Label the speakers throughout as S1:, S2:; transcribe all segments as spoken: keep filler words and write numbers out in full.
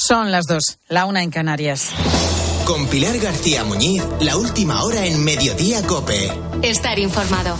S1: Son las dos, la una en Canarias.
S2: Con Pilar García Muñiz, la última hora en Mediodía COPE.
S3: Estar informado.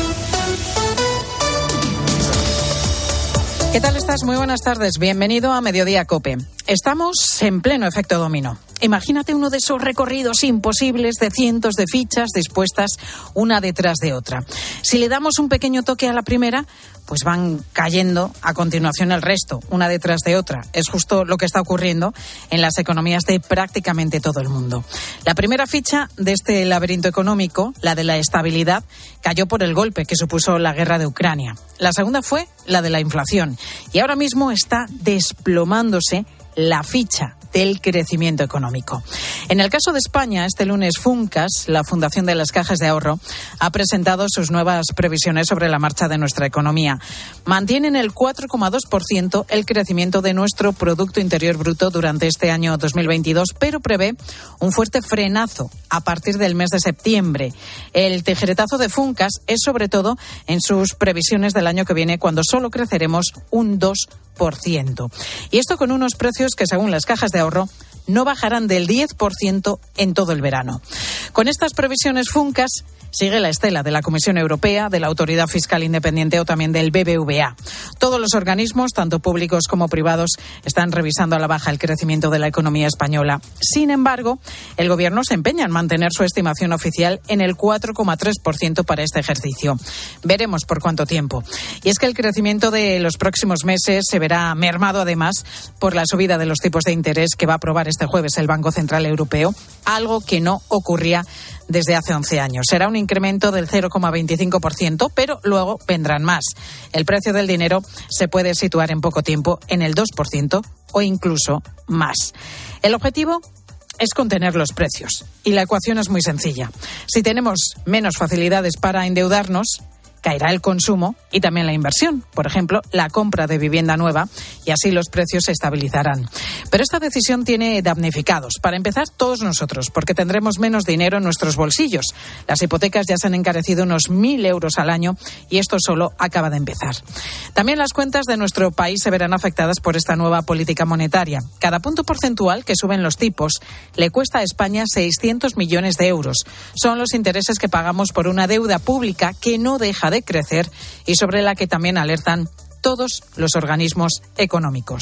S1: ¿Qué tal estás? Muy buenas tardes. Bienvenido a Mediodía COPE. Estamos en pleno efecto dominó. Imagínate uno de esos recorridos imposibles de cientos de fichas dispuestas una detrás de otra. Si le damos un pequeño toque a la primera, pues van cayendo a continuación el resto, una detrás de otra. Es justo lo que está ocurriendo en las economías de prácticamente todo el mundo. La primera ficha de este laberinto económico, la de la estabilidad, cayó por el golpe que supuso la guerra de Ucrania. La segunda fue la de la inflación. Y ahora mismo está desplomándose la ficha del crecimiento económico. En el caso de España, este lunes Funcas, la Fundación de las Cajas de Ahorro, ha presentado sus nuevas previsiones sobre la marcha de nuestra economía. Mantienen el cuatro coma dos por ciento el crecimiento de nuestro Producto Interior Bruto durante este año dos mil veintidós, pero prevé un fuerte frenazo a partir del mes de septiembre. El tijeretazo de Funcas es sobre todo en sus previsiones del año que viene, cuando solo creceremos un dos por ciento. Y esto con unos precios que, según las cajas de ahorro, no bajarán del diez por ciento en todo el verano. Con estas previsiones Funcas sigue la estela de la Comisión Europea, de la Autoridad Fiscal Independiente o también del B B V A. Todos los organismos, tanto públicos como privados, están revisando a la baja el crecimiento de la economía española. Sin embargo, el Gobierno se empeña en mantener su estimación oficial en el cuatro coma tres por ciento para este ejercicio. Veremos por cuánto tiempo. Y es que el crecimiento de los próximos meses se verá mermado además por la subida de los tipos de interés que va a aprobar este jueves el Banco Central Europeo, algo que no ocurría desde hace once años. Será un incremento del cero coma veinticinco por ciento, pero luego vendrán más. El precio del dinero se puede situar en poco tiempo en el dos por ciento o incluso más. El objetivo es contener los precios. Y la ecuación es muy sencilla. Si tenemos menos facilidades para endeudarnos, caerá el consumo y también la inversión, por ejemplo, la compra de vivienda nueva, y así los precios se estabilizarán. Pero esta decisión tiene damnificados. Para empezar, todos nosotros, porque tendremos menos dinero en nuestros bolsillos. Las hipotecas ya se han encarecido unos mil euros al año y esto solo acaba de empezar. También las cuentas de nuestro país se verán afectadas por esta nueva política monetaria. Cada punto porcentual que suben los tipos le cuesta a España seiscientos millones de euros. Son los intereses que pagamos por una deuda pública que no deja de de crecer y sobre la que también alertan todos los organismos económicos.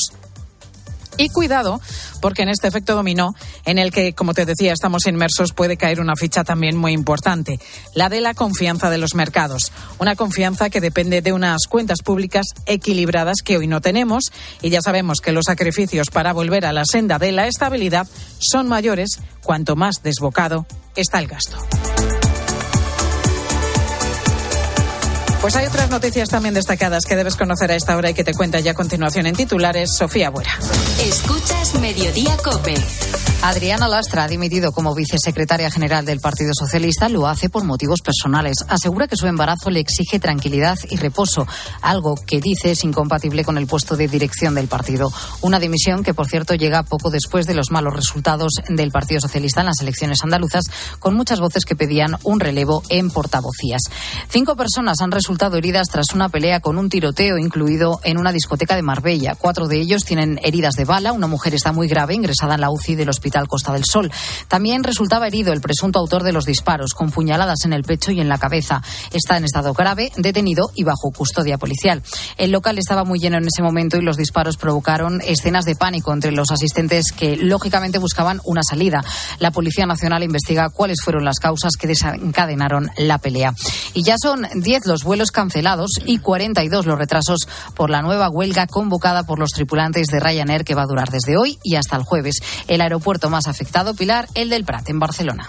S1: Y cuidado, porque en este efecto dominó, en el que, como te decía, estamos inmersos, puede caer una ficha también muy importante, la de la confianza de los mercados. Una confianza que depende de unas cuentas públicas equilibradas que hoy no tenemos, y ya sabemos que los sacrificios para volver a la senda de la estabilidad son mayores cuanto más desbocado está el gasto. Pues hay otras noticias también destacadas que debes conocer a esta hora y que te cuenta ya a continuación en titulares Sofía Buera.
S3: Escuchas Mediodía COPE.
S4: Adriana Lastra ha dimitido como vicesecretaria general del Partido Socialista. Lo hace por motivos personales. Asegura que su embarazo le exige tranquilidad y reposo, algo que dice es incompatible con el puesto de dirección del partido. Una dimisión que, por cierto, llega poco después de los malos resultados del Partido Socialista en las elecciones andaluzas, con muchas voces que pedían un relevo en portavocías. Cinco personas han resultado heridas tras una pelea con un tiroteo incluido en una discoteca de Marbella. Cuatro de ellos tienen heridas de bala. Una mujer está muy grave, ingresada en la U C I del Hospital Costa del Sol. También resultaba herido el presunto autor de los disparos, con puñaladas en el pecho y en la cabeza. Está en estado grave, detenido y bajo custodia policial. El local estaba muy lleno en ese momento y los disparos provocaron escenas de pánico entre los asistentes que, lógicamente, buscaban una salida. La Policía Nacional investiga cuáles fueron las causas que desencadenaron la pelea. Y ya son diez los vuelos cancelados y cuarenta y dos los retrasos por la nueva huelga convocada por los tripulantes de Ryanair, que va a durar desde hoy y hasta el jueves. El aeropuerto más afectado, Pilar, el del Prat, en Barcelona.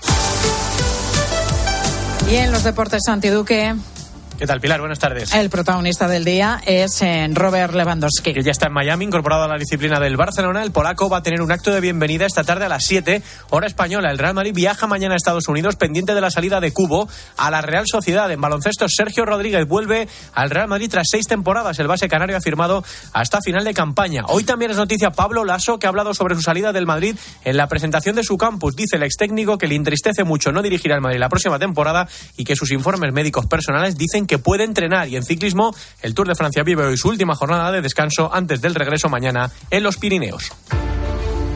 S1: Y en los deportes, Santi Duque.
S5: ¿Qué tal, Pilar? Buenas tardes.
S1: El protagonista del día es Robert Lewandowski,
S5: que ya está en Miami, incorporado a la disciplina del Barcelona. El polaco va a tener un acto de bienvenida esta tarde a las siete, hora española. El Real Madrid viaja mañana a Estados Unidos, pendiente de la salida de Cubo a la Real Sociedad. En baloncesto, Sergio Rodríguez vuelve al Real Madrid tras seis temporadas. El base canario ha firmado hasta final de campaña. Hoy también es noticia Pablo Laso, que ha hablado sobre su salida del Madrid en la presentación de su campus. Dice el ex técnico que le entristece mucho no dirigir al Madrid la próxima temporada y que sus informes médicos personales dicen que puede entrenar. Y en ciclismo, el Tour de Francia vive hoy su última jornada de descanso antes del regreso mañana en los Pirineos.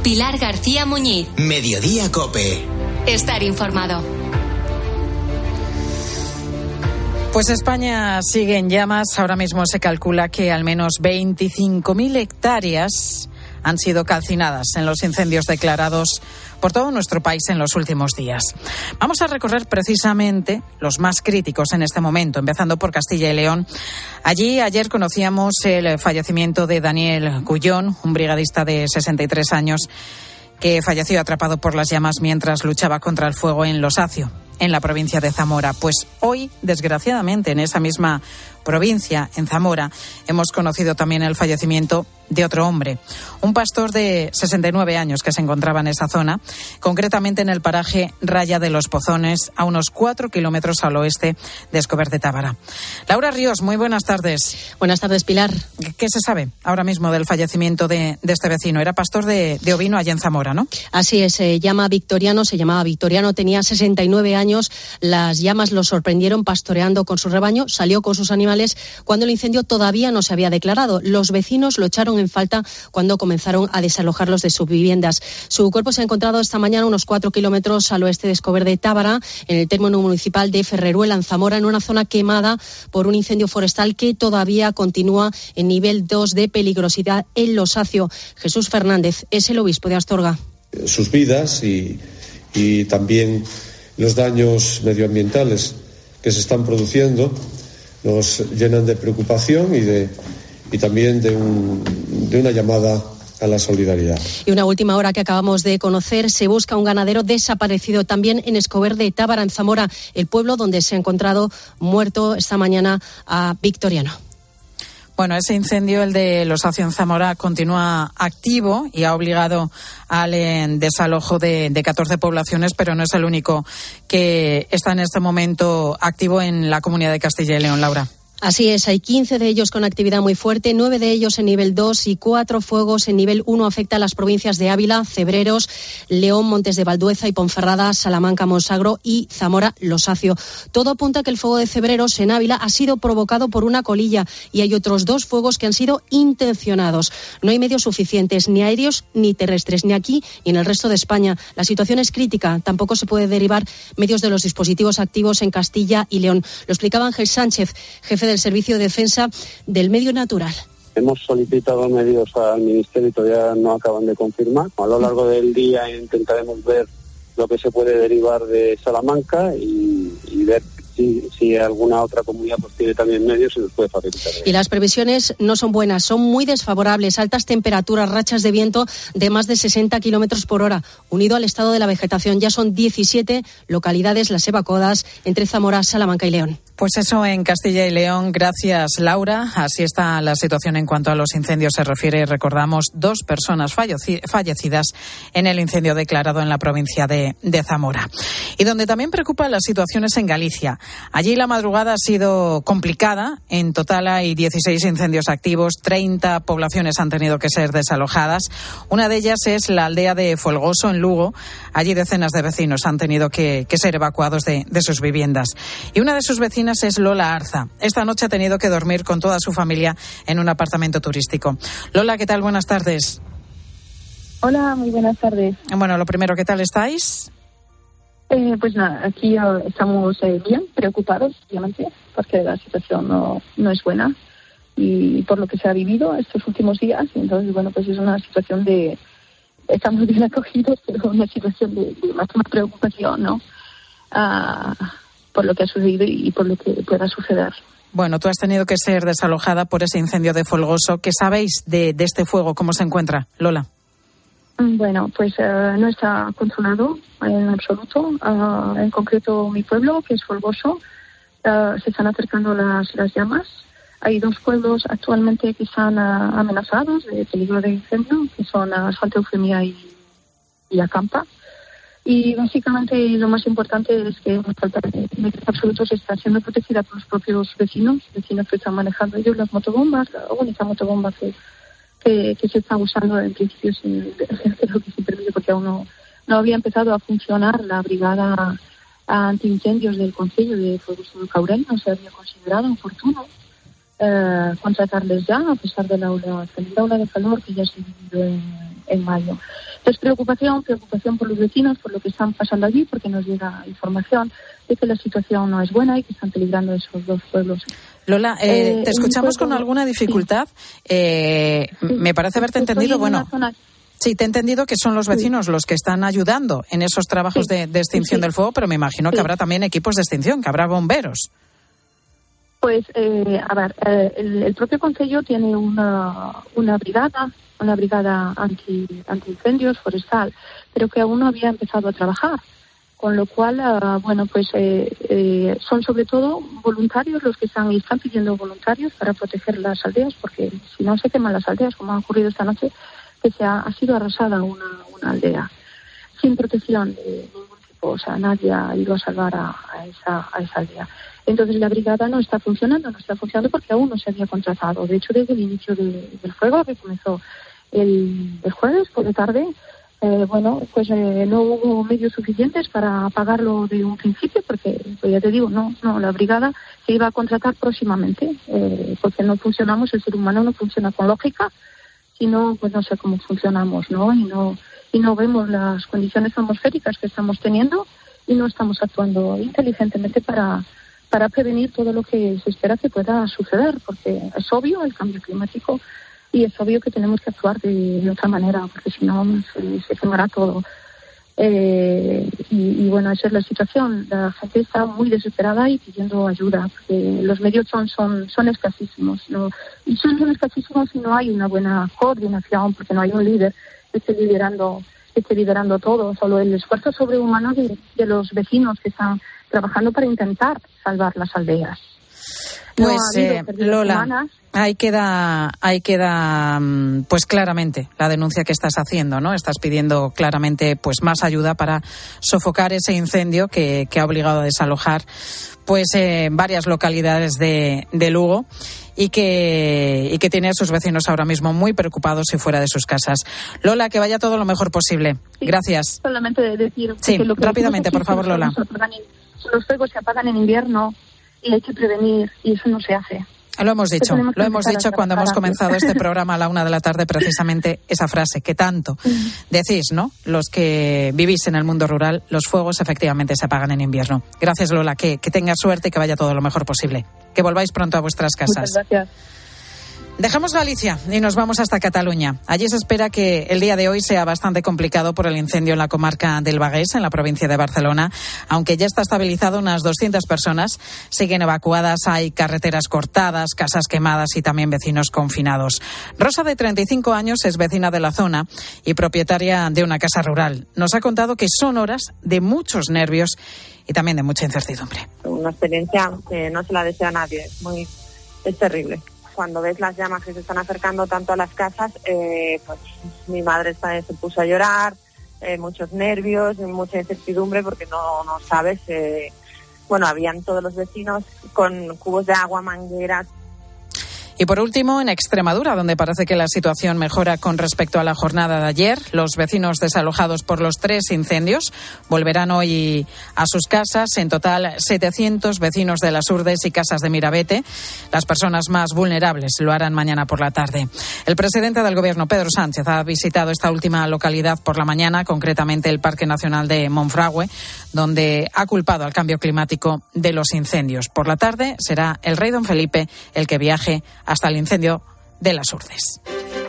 S3: Pilar García Muñiz.
S2: Mediodía COPE.
S3: Estar informado.
S1: Pues España sigue en llamas. Ahora mismo se calcula que al menos veinticinco mil hectáreas han sido calcinadas en los incendios declarados por todo nuestro país en los últimos días. Vamos a recorrer precisamente los más críticos en este momento, empezando por Castilla y León. Allí ayer conocíamos el fallecimiento de Daniel Gullón, un brigadista de sesenta y tres años que falleció atrapado por las llamas mientras luchaba contra el fuego en Losacio, en la provincia de Zamora. Pues hoy, desgraciadamente, en esa misma provincia, en Zamora, hemos conocido también el fallecimiento de otro hombre, un pastor de sesenta y nueve años que se encontraba en esa zona, concretamente en el paraje Raya de los Pozones, a unos cuatro kilómetros al oeste de Escober de Tábara. Laura Ríos, muy buenas tardes.
S6: Buenas tardes, Pilar.
S1: ¿Qué se sabe ahora mismo del fallecimiento de, de este vecino? Era pastor de, de ovino allá en Zamora, ¿no?
S6: Así es, se llama Victoriano, se llamaba Victoriano, tenía sesenta y nueve años, las llamas lo sorprendieron pastoreando con su rebaño, salió con sus animales cuando el incendio todavía no se había declarado. Los vecinos lo echaron en falta cuando comenzaron a desalojarlos de sus viviendas. Su cuerpo se ha encontrado esta mañana unos cuatro kilómetros al oeste de Escober de Tábara, en el término municipal de Ferreruela, en Zamora, en una zona quemada por un incendio forestal que todavía continúa en nivel dos de peligrosidad en Losacio. Jesús Fernández es el obispo de Astorga.
S7: Sus vidas y, y también los daños medioambientales que se están produciendo nos llenan de preocupación y de y también de, un, de una llamada a la solidaridad.
S6: Y una última hora que acabamos de conocer, se busca un ganadero desaparecido también en Escober de Tábara, en Zamora, el pueblo donde se ha encontrado muerto esta mañana a Victoriano.
S1: Bueno, ese incendio, el de Losacio en Zamora, continúa activo y ha obligado al eh, desalojo de, de catorce poblaciones, pero no es el único que está en este momento activo en la Comunidad de Castilla y León, Laura.
S6: Así es, hay quince de ellos con actividad muy fuerte, nueve de ellos en nivel dos y cuatro fuegos en nivel uno afecta a las provincias de Ávila, Cebreros, León, Montes de Valdueza y Ponferrada, Salamanca, Monsagro y Zamora, Losacio. Todo apunta a que el fuego de Cebreros en Ávila ha sido provocado por una colilla y hay otros dos fuegos que han sido intencionados. No hay medios suficientes, ni aéreos ni terrestres, ni aquí ni en el resto de España. La situación es crítica, tampoco se puede derivar medios de los dispositivos activos en Castilla y León. Lo explicaba Ángel Sánchez, jefe del Servicio de Defensa del Medio Natural.
S8: Hemos solicitado medios al Ministerio y todavía no acaban de confirmar. A lo largo del día intentaremos ver lo que se puede derivar de Salamanca y, y ver si, si alguna otra comunidad pues tiene también medios y nos puede facilitar.
S6: Y las previsiones no son buenas, son muy desfavorables. Altas temperaturas, rachas de viento de más de sesenta kilómetros por hora, unido al estado de la vegetación. Ya son diecisiete localidades las evacuadas entre Zamora, Salamanca y León.
S1: Pues eso en Castilla y León. Gracias, Laura. Así está la situación en cuanto a los incendios se refiere. Recordamos dos personas falleci- fallecidas en el incendio declarado en la provincia de, de Zamora. Y donde también preocupa la situación es en Galicia. Allí la madrugada ha sido complicada. En total hay dieciséis incendios activos. treinta poblaciones han tenido que ser desalojadas. Una de ellas es la aldea de Folgoso, en Lugo. Allí decenas de vecinos han tenido que, que ser evacuados de, de sus viviendas. Y una de sus vecinas es Lola Arza. Esta noche ha tenido que dormir con toda su familia en un apartamento turístico. Lola, ¿qué tal? Buenas tardes.
S9: Hola, muy buenas tardes.
S1: Bueno, lo primero, ¿qué tal estáis?
S9: Eh, pues nada, aquí uh, estamos eh, bien, preocupados, obviamente, porque la situación no, no es buena y por lo que se ha vivido estos últimos días. Entonces, bueno, pues es una situación de... Estamos bien acogidos, pero una situación de, de máxima preocupación, ¿no? Uh, por lo que ha sucedido y por lo que pueda suceder.
S1: Bueno, tú has tenido que ser desalojada por ese incendio de Folgoso. ¿Qué sabéis de, de este fuego? ¿Cómo se encuentra, Lola?
S9: Bueno, pues uh, no está controlado en absoluto. Uh, en concreto, mi pueblo, que es Folgoso, uh, se están acercando las, las llamas. Hay dos pueblos actualmente que están uh, amenazados de peligro de incendio, que son uh, Santa Eufemia y, y Acampa. Y básicamente lo más importante es que en absoluto se está siendo protegida por los propios vecinos, vecinos que están manejando ellos las motobombas, la única motobomba que, que, que se está usando en principio sin, creo que sin permiso, porque aún no, no había empezado a funcionar la brigada antiincendios del Concello de Folgoso de Caurel. No se había considerado oportuno eh, contratarles ya, a pesar de la ola, de la ola de calor que ya se ha vivido en, en mayo. Entonces, preocupación, preocupación por los vecinos, por lo que están pasando allí, porque nos llega información de que la situación no es buena y que están peligrando esos dos pueblos.
S1: Lola, eh, eh, te escuchamos con alguna dificultad. Sí. Eh, sí. Me parece haberte entendido, bueno... Zona... Sí, te he entendido que son los vecinos sí. los que están ayudando en esos trabajos sí. de, de extinción sí. del fuego, pero me imagino que sí. habrá también equipos de extinción, que habrá bomberos.
S9: Pues, eh, a ver, eh, el, el propio Concello tiene una, una brigada, una brigada anti, anti-incendios forestal, pero que aún no había empezado a trabajar. Con lo cual, uh, bueno, pues eh, eh, son sobre todo voluntarios los que están y están pidiendo voluntarios para proteger las aldeas, porque si no se queman las aldeas, como ha ocurrido esta noche, que se ha, ha sido arrasada una, una aldea sin protección de ningún tipo, o sea, nadie ha ido a salvar a, a, esa, a esa aldea. Entonces la brigada no está funcionando, no está funcionando porque aún no se había contratado. De hecho, desde el inicio de, del fuego, que comenzó el, el jueves por la tarde, Eh, bueno, pues eh, no hubo medios suficientes para pagarlo de un principio, porque, pues ya te digo, no, no, la brigada se iba a contratar próximamente, eh, porque no funcionamos, el ser humano no funciona con lógica, sino, pues no sé cómo funcionamos, ¿no? Y no, y no vemos las condiciones atmosféricas que estamos teniendo y no estamos actuando inteligentemente para, para prevenir todo lo que se espera que pueda suceder, porque es obvio el cambio climático. Y es obvio que tenemos que actuar de, de otra manera, porque si no se, se quemará todo. Eh, y, y bueno, esa es la situación. La gente está muy desesperada y pidiendo ayuda, porque los medios son son, son escasísimos, ¿no? Y son, son escasísimos si no hay una buena coordinación, porque no hay un líder que esté liderando, que esté liderando todo. Solo el esfuerzo sobrehumano de, de los vecinos que están trabajando para intentar salvar las aldeas.
S1: Pues no eh, Lola, humanas. ahí queda, ahí queda, pues claramente la denuncia que estás haciendo, ¿no? Estás pidiendo claramente, pues más ayuda para sofocar ese incendio que, que ha obligado a desalojar, pues eh, varias localidades de, de Lugo y que y que tiene a sus vecinos ahora mismo muy preocupados y fuera de sus casas. Lola, que vaya todo lo mejor posible.
S9: Sí,
S1: gracias.
S9: Solamente decir
S1: sí,
S9: que lo que
S1: rápidamente, por favor, Lola.
S9: Los fuegos se apagan en invierno. Y hay que prevenir, y eso no se hace.
S1: Lo hemos dicho, lo hemos dicho cuando hemos comenzado este programa a la una de la tarde, precisamente esa frase que tanto decís, ¿no? Los que vivís en el mundo rural, los fuegos efectivamente se apagan en invierno. Gracias, Lola, que, que tengas suerte y que vaya todo lo mejor posible. Que volváis pronto a vuestras casas.
S9: Muchas gracias.
S1: Dejamos Galicia y nos vamos hasta Cataluña. Allí se espera que el día de hoy sea bastante complicado por el incendio en la comarca del Bagués, en la provincia de Barcelona. Aunque ya está estabilizado, unas doscientas personas siguen evacuadas. Hay carreteras cortadas, casas quemadas y también vecinos confinados. Rosa, de treinta y cinco años, es vecina de la zona y propietaria de una casa rural. Nos ha contado que son horas de muchos nervios y también de mucha incertidumbre.
S10: Una experiencia que no se la desea a nadie. Es muy, es terrible. Cuando ves las llamas que se están acercando tanto a las casas, eh, pues mi madre está, se puso a llorar, eh, muchos nervios, mucha incertidumbre porque no, no sabes. Eh, bueno, habían todos los vecinos con cubos de agua, mangueras.
S1: Y por último, en Extremadura, donde parece que la situación mejora con respecto a la jornada de ayer, los vecinos desalojados por los tres incendios volverán hoy a sus casas. En total, setecientos vecinos de Las Urdes y Casas de Mirabete. Las personas más vulnerables lo harán mañana por la tarde. El presidente del Gobierno, Pedro Sánchez, ha visitado esta última localidad por la mañana, concretamente el Parque Nacional de Monfragüe, donde ha culpado al cambio climático de los incendios. Por la tarde será el rey don Felipe el que viaje hasta el incendio de Las Urdes.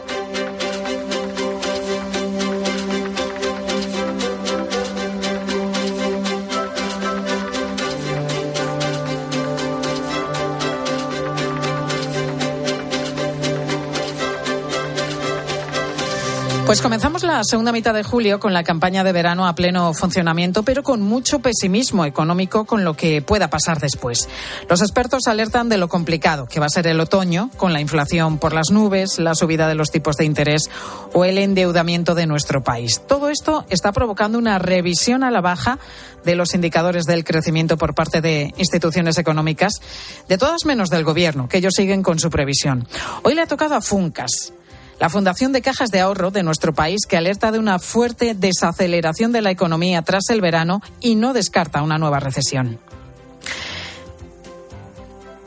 S1: Pues comenzamos la segunda mitad de julio con la campaña de verano a pleno funcionamiento, pero con mucho pesimismo económico con lo que pueda pasar después. Los expertos alertan de lo complicado que va a ser el otoño, con la inflación por las nubes, la subida de los tipos de interés o el endeudamiento de nuestro país. Todo esto está provocando una revisión a la baja de los indicadores del crecimiento por parte de instituciones económicas, de todas menos del Gobierno, que ellos siguen con su previsión. Hoy le ha tocado a Funcas, la Fundación de Cajas de Ahorro de nuestro país, que alerta de una fuerte desaceleración de la economía tras el verano y no descarta una nueva recesión.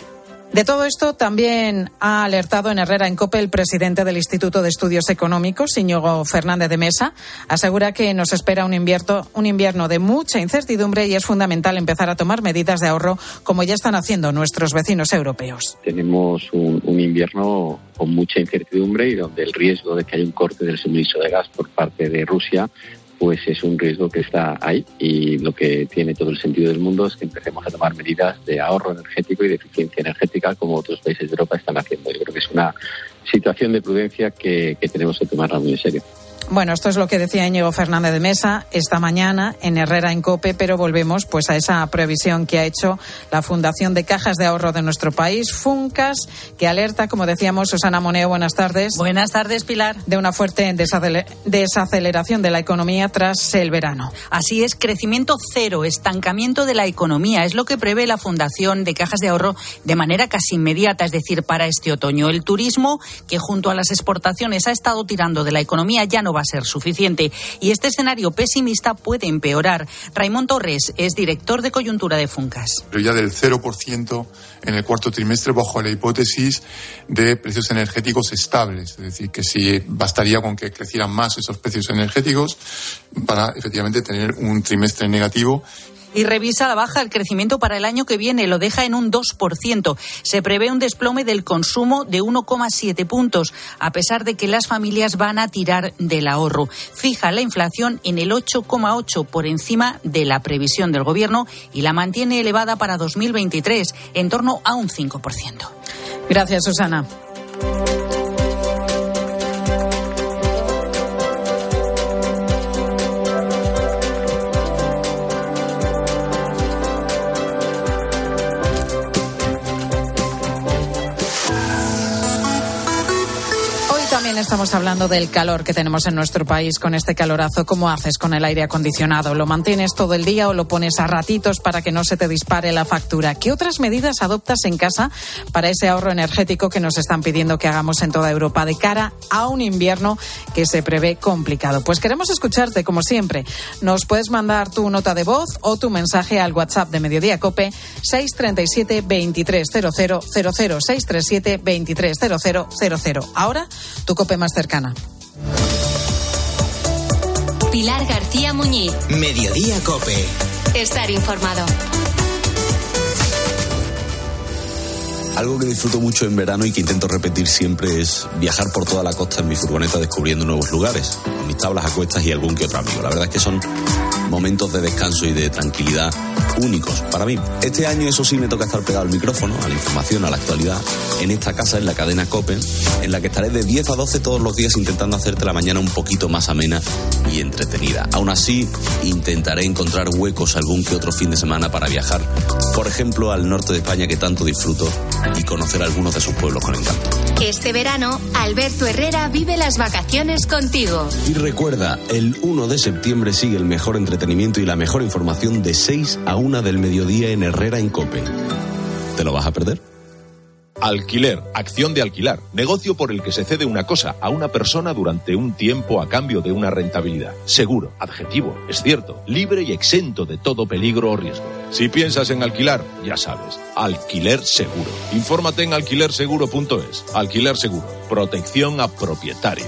S1: De todo esto también ha alertado en Herrera en COPE el presidente del Instituto de Estudios Económicos, Íñigo Fernández de Mesa. Asegura que nos espera un invierno, un invierno de mucha incertidumbre y es fundamental empezar a tomar medidas de ahorro como ya están haciendo nuestros vecinos europeos.
S11: Tenemos un, un invierno con mucha incertidumbre y donde el riesgo de que haya un corte del suministro de gas por parte de Rusia pues es un riesgo que está ahí, y lo que tiene todo el sentido del mundo es que empecemos a tomar medidas de ahorro energético y de eficiencia energética como otros países de Europa están haciendo. Yo creo que es una situación de prudencia que, que tenemos que tomarla muy en serio.
S1: Bueno, esto es lo que decía Íñigo Fernández de Mesa esta mañana en Herrera en COPE, pero volvemos pues a esa previsión que ha hecho la Fundación de Cajas de Ahorro de nuestro país, Funcas, que alerta, como decíamos, Susana Moneo, buenas tardes.
S12: Buenas tardes, Pilar.
S1: De una fuerte desaceleración de la economía tras el verano.
S12: Así es, crecimiento cero, estancamiento de la economía, es lo que prevé la Fundación de Cajas de Ahorro de manera casi inmediata, es decir, para este otoño. El turismo, que junto a las exportaciones ha estado tirando de la economía, ya no va a ser suficiente y este escenario pesimista puede empeorar. Raimón Torres es director de coyuntura de Funcas.
S13: Pero ya del cero por ciento en el cuarto trimestre bajo la hipótesis de precios energéticos estables, es decir, que si bastaría con que crecieran más esos precios energéticos para efectivamente tener un trimestre negativo.
S12: Y revisa la baja el crecimiento para el año que viene, lo deja en un dos por ciento. Se prevé un desplome del consumo de uno coma siete puntos, a pesar de que las familias van a tirar del ahorro. Fija la inflación en el ocho coma ocho, por encima de la previsión del Gobierno, y la mantiene elevada para dos mil veintitrés, en torno a un cinco por ciento.
S1: Gracias, Susana. Estamos hablando del calor que tenemos en nuestro país. Con este calorazo, ¿cómo haces con el aire acondicionado? ¿Lo mantienes todo el día o lo pones a ratitos para que no se te dispare la factura? ¿Qué otras medidas adoptas en casa para ese ahorro energético que nos están pidiendo que hagamos en toda Europa de cara a un invierno que se prevé complicado? Pues queremos escucharte, como siempre. Nos puedes mandar tu nota de voz o tu mensaje al WhatsApp de Mediodía COPE seis tres siete, veintitrés cero cero cero cero, seis tres siete, veintitrés cero cero cero cero. Ahora, tu COPE más cercana.
S3: Pilar García Muñiz.
S2: Mediodía COPE.
S3: Estar informado.
S14: Algo que disfruto mucho en verano y que intento repetir siempre es viajar por toda la costa en mi furgoneta descubriendo nuevos lugares, con mis tablas a cuestas y algún que otro amigo. La verdad es que son momentos de descanso y de tranquilidad únicos para mí. Este año, eso sí, me toca estar pegado al micrófono, a la información, a la actualidad, en esta casa, en la cadena COPE, en la que estaré de diez a doce todos los días intentando hacerte la mañana un poquito más amena y entretenida. Aún así, intentaré encontrar huecos algún que otro fin de semana para viajar, por ejemplo, al norte de España, que tanto disfruto, y conocer algunos de sus pueblos con encanto.
S3: Este verano, Alberto Herrera vive las vacaciones contigo.
S14: Y recuerda, el uno de septiembre sigue el mejor entretenimiento y la mejor información de seis a una del mediodía en Herrera en COPE. ¿Te lo vas a perder?
S15: Alquiler, acción de alquilar, negocio por el que se cede una cosa a una persona durante un tiempo a cambio de una rentabilidad. Seguro, adjetivo, es cierto, libre y exento de todo peligro o riesgo. Si piensas en alquilar, ya sabes, Alquiler Seguro. Infórmate en alquiler seguro punto es. Alquiler Seguro, protección a propietarios.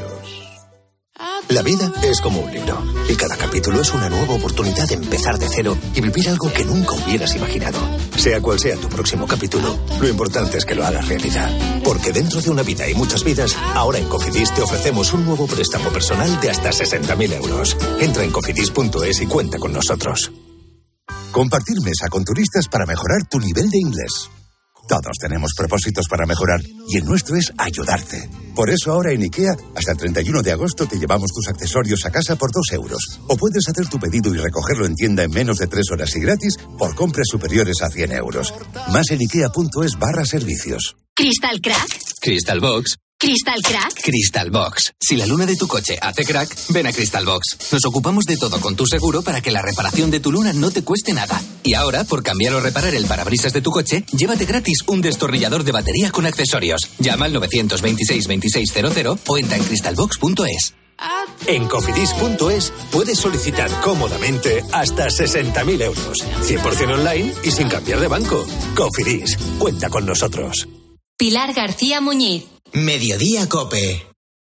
S16: La vida es como un libro y cada capítulo es una nueva oportunidad de empezar de cero y vivir algo que nunca hubieras imaginado. Sea cual sea tu próximo capítulo, lo importante es que lo hagas realidad. Porque dentro de una vida y muchas vidas, ahora en Cofidis te ofrecemos un nuevo préstamo personal de hasta sesenta mil euros. Entra en cofidis punto es y cuenta con nosotros.
S17: Compartir mesa con turistas para mejorar tu nivel de inglés. Todos tenemos propósitos para mejorar y el nuestro es ayudarte. Por eso ahora en IKEA, hasta el treinta y uno de agosto te llevamos tus accesorios a casa por dos euros. O puedes hacer tu pedido y recogerlo en tienda en menos de tres horas y gratis por compras superiores a cien euros. Más en ikea punto es barra servicios.
S3: ¿Crystal Crack?
S18: Crystal Box.
S3: ¿Crystal Crack?
S18: Crystal Box. Si la luna de tu coche hace crack, ven a Crystal Box. Nos ocupamos de todo con tu seguro para que la reparación de tu luna no te cueste nada. Y ahora, por cambiar o reparar el parabrisas de tu coche, llévate gratis un destornillador de batería con accesorios. Llama al nueve dos seis, veintiséis cero cero o entra en crystal box punto es.
S16: En Cofidis punto es puedes solicitar cómodamente hasta sesenta mil euros. cien por ciento online y sin cambiar de banco. Cofidis, cuenta con nosotros.
S3: Pilar García Muñiz.
S2: Mediodía COPE.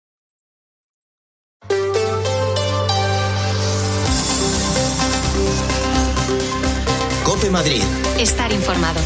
S2: COPE Madrid.
S3: Estar informado.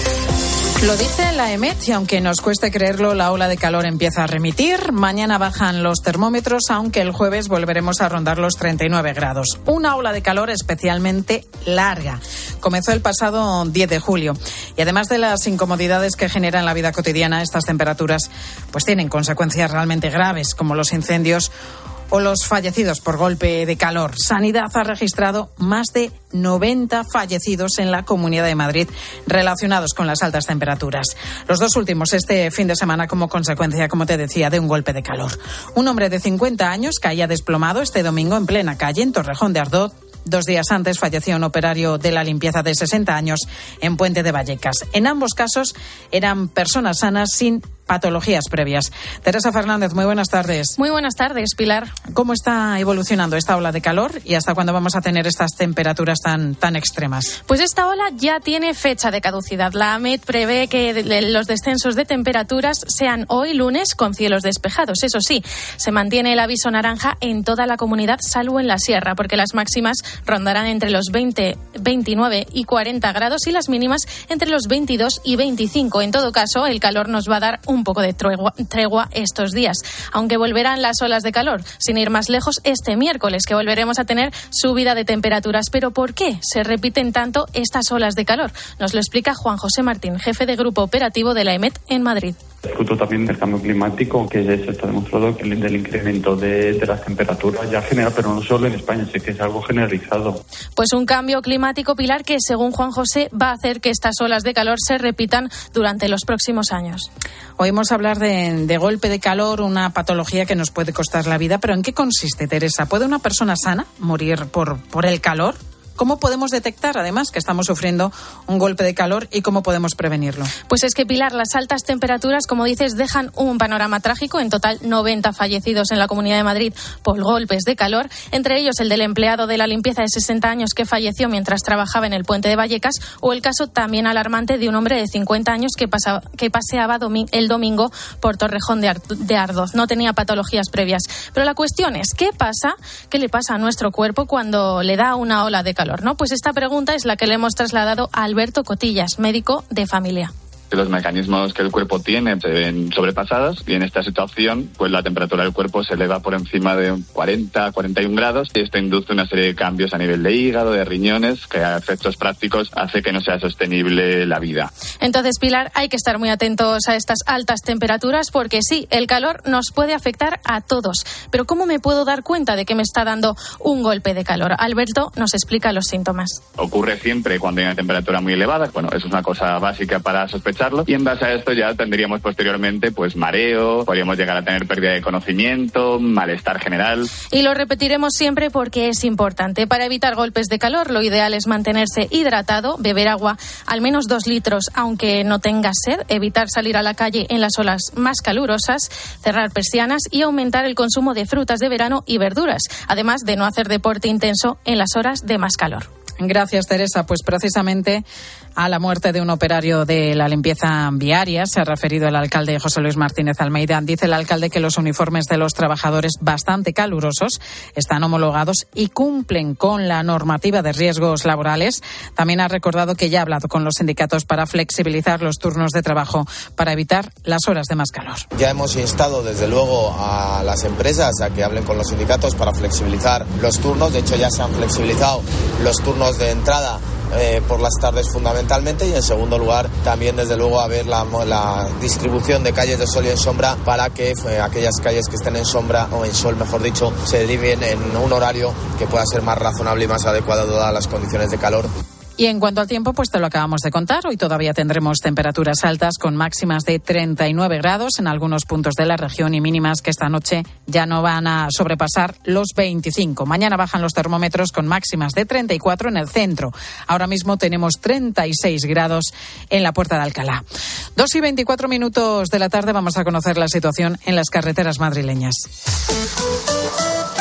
S1: Lo dice la EMET y aunque nos cueste creerlo, la ola de calor empieza a remitir. Mañana bajan los termómetros, aunque el jueves volveremos a rondar los treinta y nueve grados. Una ola de calor especialmente larga. Comenzó el pasado diez de julio y además de las incomodidades que genera en la vida cotidiana, estas temperaturas pues tienen consecuencias realmente graves, como los incendios o los fallecidos por golpe de calor. Sanidad ha registrado más de noventa fallecidos en la Comunidad de Madrid relacionados con las altas temperaturas. Los dos últimos este fin de semana como consecuencia, como te decía, de un golpe de calor. Un hombre de cincuenta años caía desplomado este domingo en plena calle en Torrejón de Ardoz. Dos días antes falleció un operario de la limpieza de sesenta años en Puente de Vallecas. En ambos casos eran personas sanas sin patologías previas. Teresa Fernández, muy buenas tardes.
S19: Muy buenas tardes, Pilar.
S1: ¿Cómo está evolucionando esta ola de calor y hasta cuándo vamos a tener estas temperaturas tan, tan extremas?
S19: Pues esta ola ya tiene fecha de caducidad. La AMET prevé que los descensos de temperaturas sean hoy lunes con cielos despejados. Eso sí, se mantiene el aviso naranja en toda la comunidad, salvo en la sierra, porque las máximas rondarán entre los veinte, veintinueve y cuarenta grados y las mínimas entre los veintidós y veinticinco. En todo caso, el calor nos va a dar un un poco de tregua, tregua estos días, aunque volverán las olas de calor, sin ir más lejos este miércoles, que volveremos a tener subida de temperaturas. ¿Pero por qué se repiten tanto estas olas de calor? Nos lo explica Juan José Martín, jefe de Grupo Operativo de la EMET en Madrid.
S20: Fruto también del cambio climático, que se está demostrado que el del incremento de, de las temperaturas ya genera, pero no solo en España, sí que es algo generalizado.
S19: Pues un cambio climático, Pilar, que según Juan José va a hacer que estas olas de calor se repitan durante los próximos años.
S1: Oímos hablar de, de golpe de calor, una patología que nos puede costar la vida, pero ¿en qué consiste, Teresa? ¿Puede una persona sana morir por, por el calor? ¿Cómo podemos detectar, además, que estamos sufriendo un golpe de calor y cómo podemos prevenirlo?
S19: Pues es que, Pilar, las altas temperaturas, como dices, dejan un panorama trágico. En total, noventa fallecidos en la Comunidad de Madrid por golpes de calor, entre ellos el del empleado de la limpieza de sesenta años que falleció mientras trabajaba en el Puente de Vallecas, o el caso también alarmante de un hombre de cincuenta años que, pasaba, que paseaba domi- el domingo por Torrejón de, Ar- de Ardoz. No tenía patologías previas. Pero la cuestión es, ¿qué pasa? ¿Qué le pasa a nuestro cuerpo cuando le da una ola de calor? ¿No? Pues esta pregunta es la que le hemos trasladado a Alberto Cotillas, médico de familia.
S21: Los mecanismos que el cuerpo tiene se ven sobrepasados y en esta situación pues la temperatura del cuerpo se eleva por encima de cuarenta, cuarenta y un grados y esto induce una serie de cambios a nivel de hígado, de riñones, que a efectos prácticos hace que no sea sostenible la vida.
S19: Entonces, Pilar, hay que estar muy atentos a estas altas temperaturas porque sí, el calor nos puede afectar a todos. Pero ¿cómo me puedo dar cuenta de que me está dando un golpe de calor? Alberto nos explica los síntomas.
S21: Ocurre siempre cuando hay una temperatura muy elevada. Bueno, eso es una cosa básica para sospechar. Y en base a esto ya tendríamos posteriormente pues mareo, podríamos llegar a tener pérdida de conocimiento, malestar general.
S19: Y lo repetiremos siempre porque es importante. Para evitar golpes de calor, lo ideal es mantenerse hidratado, beber agua al menos dos litros, aunque no tengas sed, evitar salir a la calle en las olas más calurosas, cerrar persianas y aumentar el consumo de frutas de verano y verduras, además de no hacer deporte intenso en las horas de más calor.
S1: Gracias, Teresa. Pues precisamente a la muerte de un operario de la limpieza viaria se ha referido el alcalde José Luis Martínez Almeida. Dice el alcalde que los uniformes de los trabajadores, bastante calurosos, están homologados y cumplen con la normativa de riesgos laborales. También ha recordado que ya ha hablado con los sindicatos para flexibilizar los turnos de trabajo para evitar las horas de más calor.
S22: Ya hemos instado desde luego a las empresas a que hablen con los sindicatos para flexibilizar los turnos. De hecho, ya se han flexibilizado los turnos de entrada eh, por las tardes fundamentalmente y en segundo lugar también desde luego a ver la, la distribución de calles de sol y en sombra para que eh, aquellas calles que estén en sombra o en sol mejor dicho se deriven en un horario que pueda ser más razonable y más adecuado dadas las condiciones de calor.
S1: Y en cuanto al tiempo, pues te lo acabamos de contar. Hoy todavía tendremos temperaturas altas con máximas de treinta y nueve grados en algunos puntos de la región y mínimas que esta noche ya no van a sobrepasar los veinticinco. Mañana bajan los termómetros con máximas de treinta y cuatro en el centro. Ahora mismo tenemos treinta y seis grados en la Puerta de Alcalá. Dos y veinticuatro minutos de la tarde vamos a conocer la situación en las carreteras madrileñas.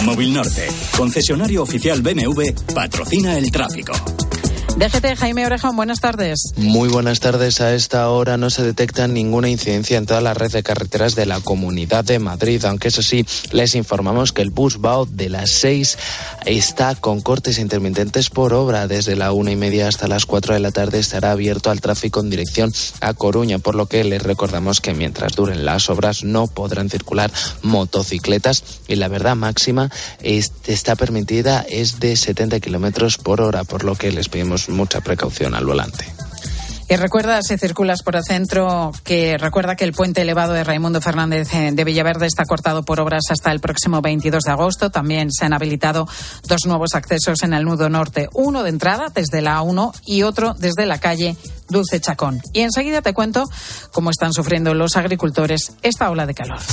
S4: Móvil Norte, concesionario oficial B M W, patrocina el tráfico.
S1: D G T, Jaime Orejón, buenas tardes.
S5: Muy buenas tardes. A esta hora no se detecta ninguna incidencia en toda la red de carreteras de la Comunidad de Madrid, aunque eso sí, les informamos que el Busbao de las seis está con cortes intermitentes por obra. Desde la una y media hasta las cuatro de la tarde estará abierto al tráfico en dirección a Coruña, por lo que les recordamos que mientras duren las obras no podrán circular motocicletas y la verdad máxima es, está permitida es de setenta kilómetros por hora, por lo que les pedimos mucha precaución al volante.
S1: Y recuerda, si circulas por el centro, que recuerda que el puente elevado de Raimundo Fernández de Villaverde está cortado por obras hasta el próximo veintidós de agosto. También se han habilitado dos nuevos accesos en el nudo norte, uno de entrada desde la A uno y otro desde la calle Dulce Chacón. Y enseguida te cuento cómo están sufriendo los agricultores esta ola de calor.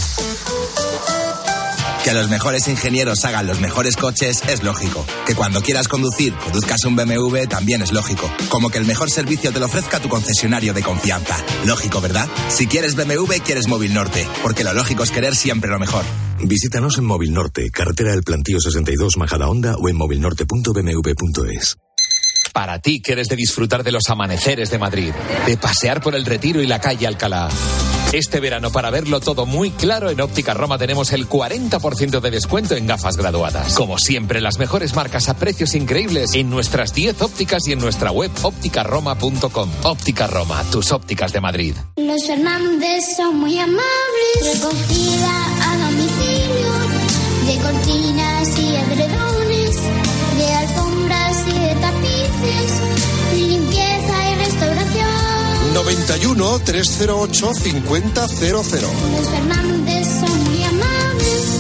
S23: Que los mejores ingenieros hagan los mejores coches es lógico. Que cuando quieras conducir, conduzcas un B M W también es lógico. Como que el mejor servicio te lo ofrezca tu concesionario de confianza. Lógico, ¿verdad? Si quieres B M W, quieres Móvil Norte. Porque lo lógico es querer siempre lo mejor.
S16: Visítanos en Móvil Norte, carretera del Plantío sesenta y dos, Majadahonda, o en movilnorte punto b m w punto es.
S24: Para ti que eres de disfrutar de los amaneceres de Madrid, de pasear por el Retiro y la calle Alcalá. Este verano, para verlo todo muy claro, en Óptica Roma tenemos el cuarenta por ciento de descuento en gafas graduadas. Como siempre, las mejores marcas a precios increíbles en nuestras diez ópticas y en nuestra web óptica roma punto com. Óptica Roma, tus ópticas de Madrid.
S25: Los Fernández son muy amables. Recogida a domicilio de cortinas y edredones, de alfombras y de tapices, limpieza y restauración.
S26: noventa y uno, trescientos ocho, cincuenta cero cero.
S25: Los Fernández son muy amables.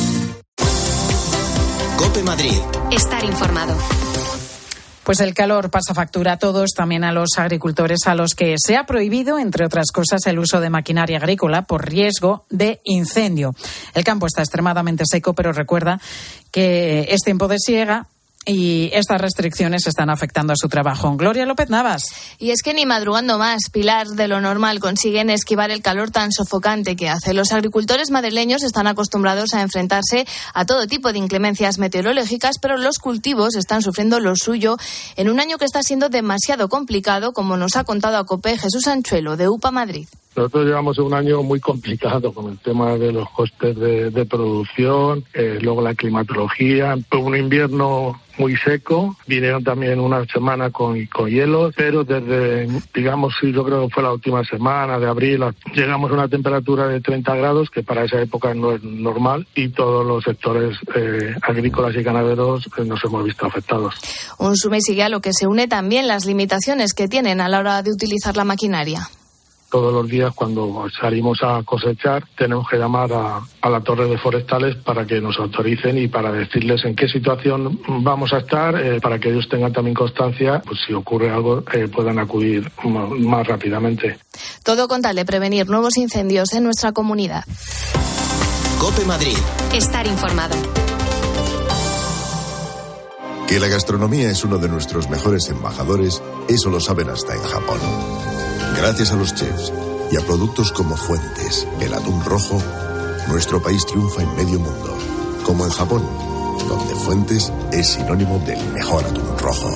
S2: COPE Madrid.
S3: Estar informado.
S1: Pues el calor pasa factura a todos, también a los agricultores, a los que se ha prohibido, entre otras cosas, el uso de maquinaria agrícola por riesgo de incendio. El campo está extremadamente seco, pero recuerda que es tiempo de siega y estas restricciones están afectando a su trabajo. Gloria López Navas.
S27: Y es que ni madrugando más, Pilar, de lo normal, consiguen esquivar el calor tan sofocante que hace. Los agricultores madrileños están acostumbrados a enfrentarse a todo tipo de inclemencias meteorológicas, pero los cultivos están sufriendo lo suyo en un año que está siendo demasiado complicado, como nos ha contado a COPE Jesús Anchuelo, de UPA Madrid.
S28: Nosotros llevamos un año muy complicado con el tema de los costes de, de producción, eh, luego la climatología, un invierno muy seco, vinieron también una semana con, con hielo, pero desde, digamos, sí, yo creo que fue la última semana de abril, llegamos a una temperatura de treinta grados, que para esa época no es normal, y todos los sectores eh, agrícolas y ganaderos eh, nos hemos visto afectados.
S27: Un sume sigue a lo que se une también las limitaciones que tienen a la hora de utilizar la maquinaria.
S28: Todos los días cuando salimos a cosechar tenemos que llamar a, a la torre de forestales para que nos autoricen y para decirles en qué situación vamos a estar, eh, para que ellos tengan también constancia, pues si ocurre algo eh, puedan acudir m- más rápidamente.
S27: Todo con tal de prevenir nuevos incendios en nuestra comunidad.
S2: COPE Madrid.
S3: Estar informado.
S29: Que la gastronomía es uno de nuestros mejores embajadores, eso lo saben hasta en Japón. Gracias a los chefs y a productos como Fuentes, el atún rojo, nuestro país triunfa en medio mundo, como en Japón, donde Fuentes es sinónimo del mejor atún rojo.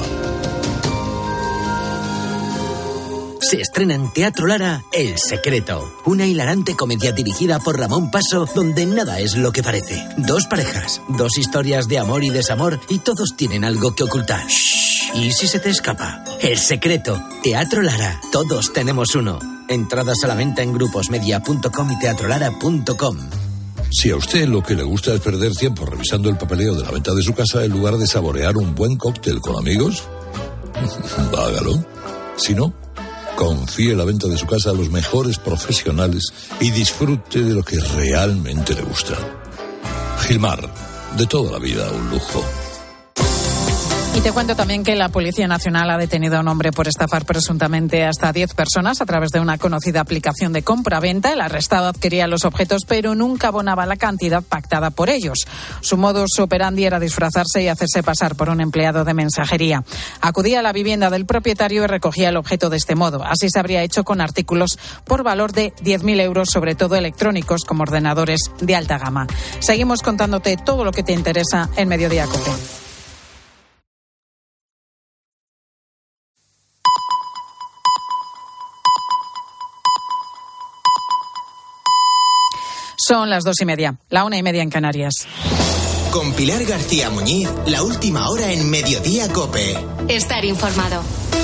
S30: Se estrena en Teatro Lara El Secreto, una hilarante comedia dirigida por Ramón Paso, donde nada es lo que parece. Dos parejas, dos historias de amor y desamor, y todos tienen algo que ocultar. Shh, ¿y si se te escapa? El Secreto, Teatro Lara, todos tenemos uno. Entradas a la venta en gruposmedia punto com y teatrolara punto com.
S31: Si a usted lo que le gusta es perder tiempo revisando el papeleo de la venta de su casa en lugar de saborear un buen cóctel con amigos, hágalo. Si no, confíe la venta de su casa a los mejores profesionales y disfrute de lo que realmente le gusta. Gilmar, de toda la vida un lujo.
S1: Y te cuento también que la Policía Nacional ha detenido a un hombre por estafar presuntamente hasta diez personas a través de una conocida aplicación de compra-venta. El arrestado adquiría los objetos, pero nunca abonaba la cantidad pactada por ellos. Su modus operandi era disfrazarse y hacerse pasar por un empleado de mensajería. Acudía a la vivienda del propietario y recogía el objeto de este modo. Así se habría hecho con artículos por valor de diez mil euros, sobre todo electrónicos como ordenadores de alta gama. Seguimos contándote todo lo que te interesa en Mediodía COPE. Son las dos y media, la una y media en Canarias.
S2: Con Pilar García Muñiz, la última hora en Mediodía COPE.
S3: Estar informado.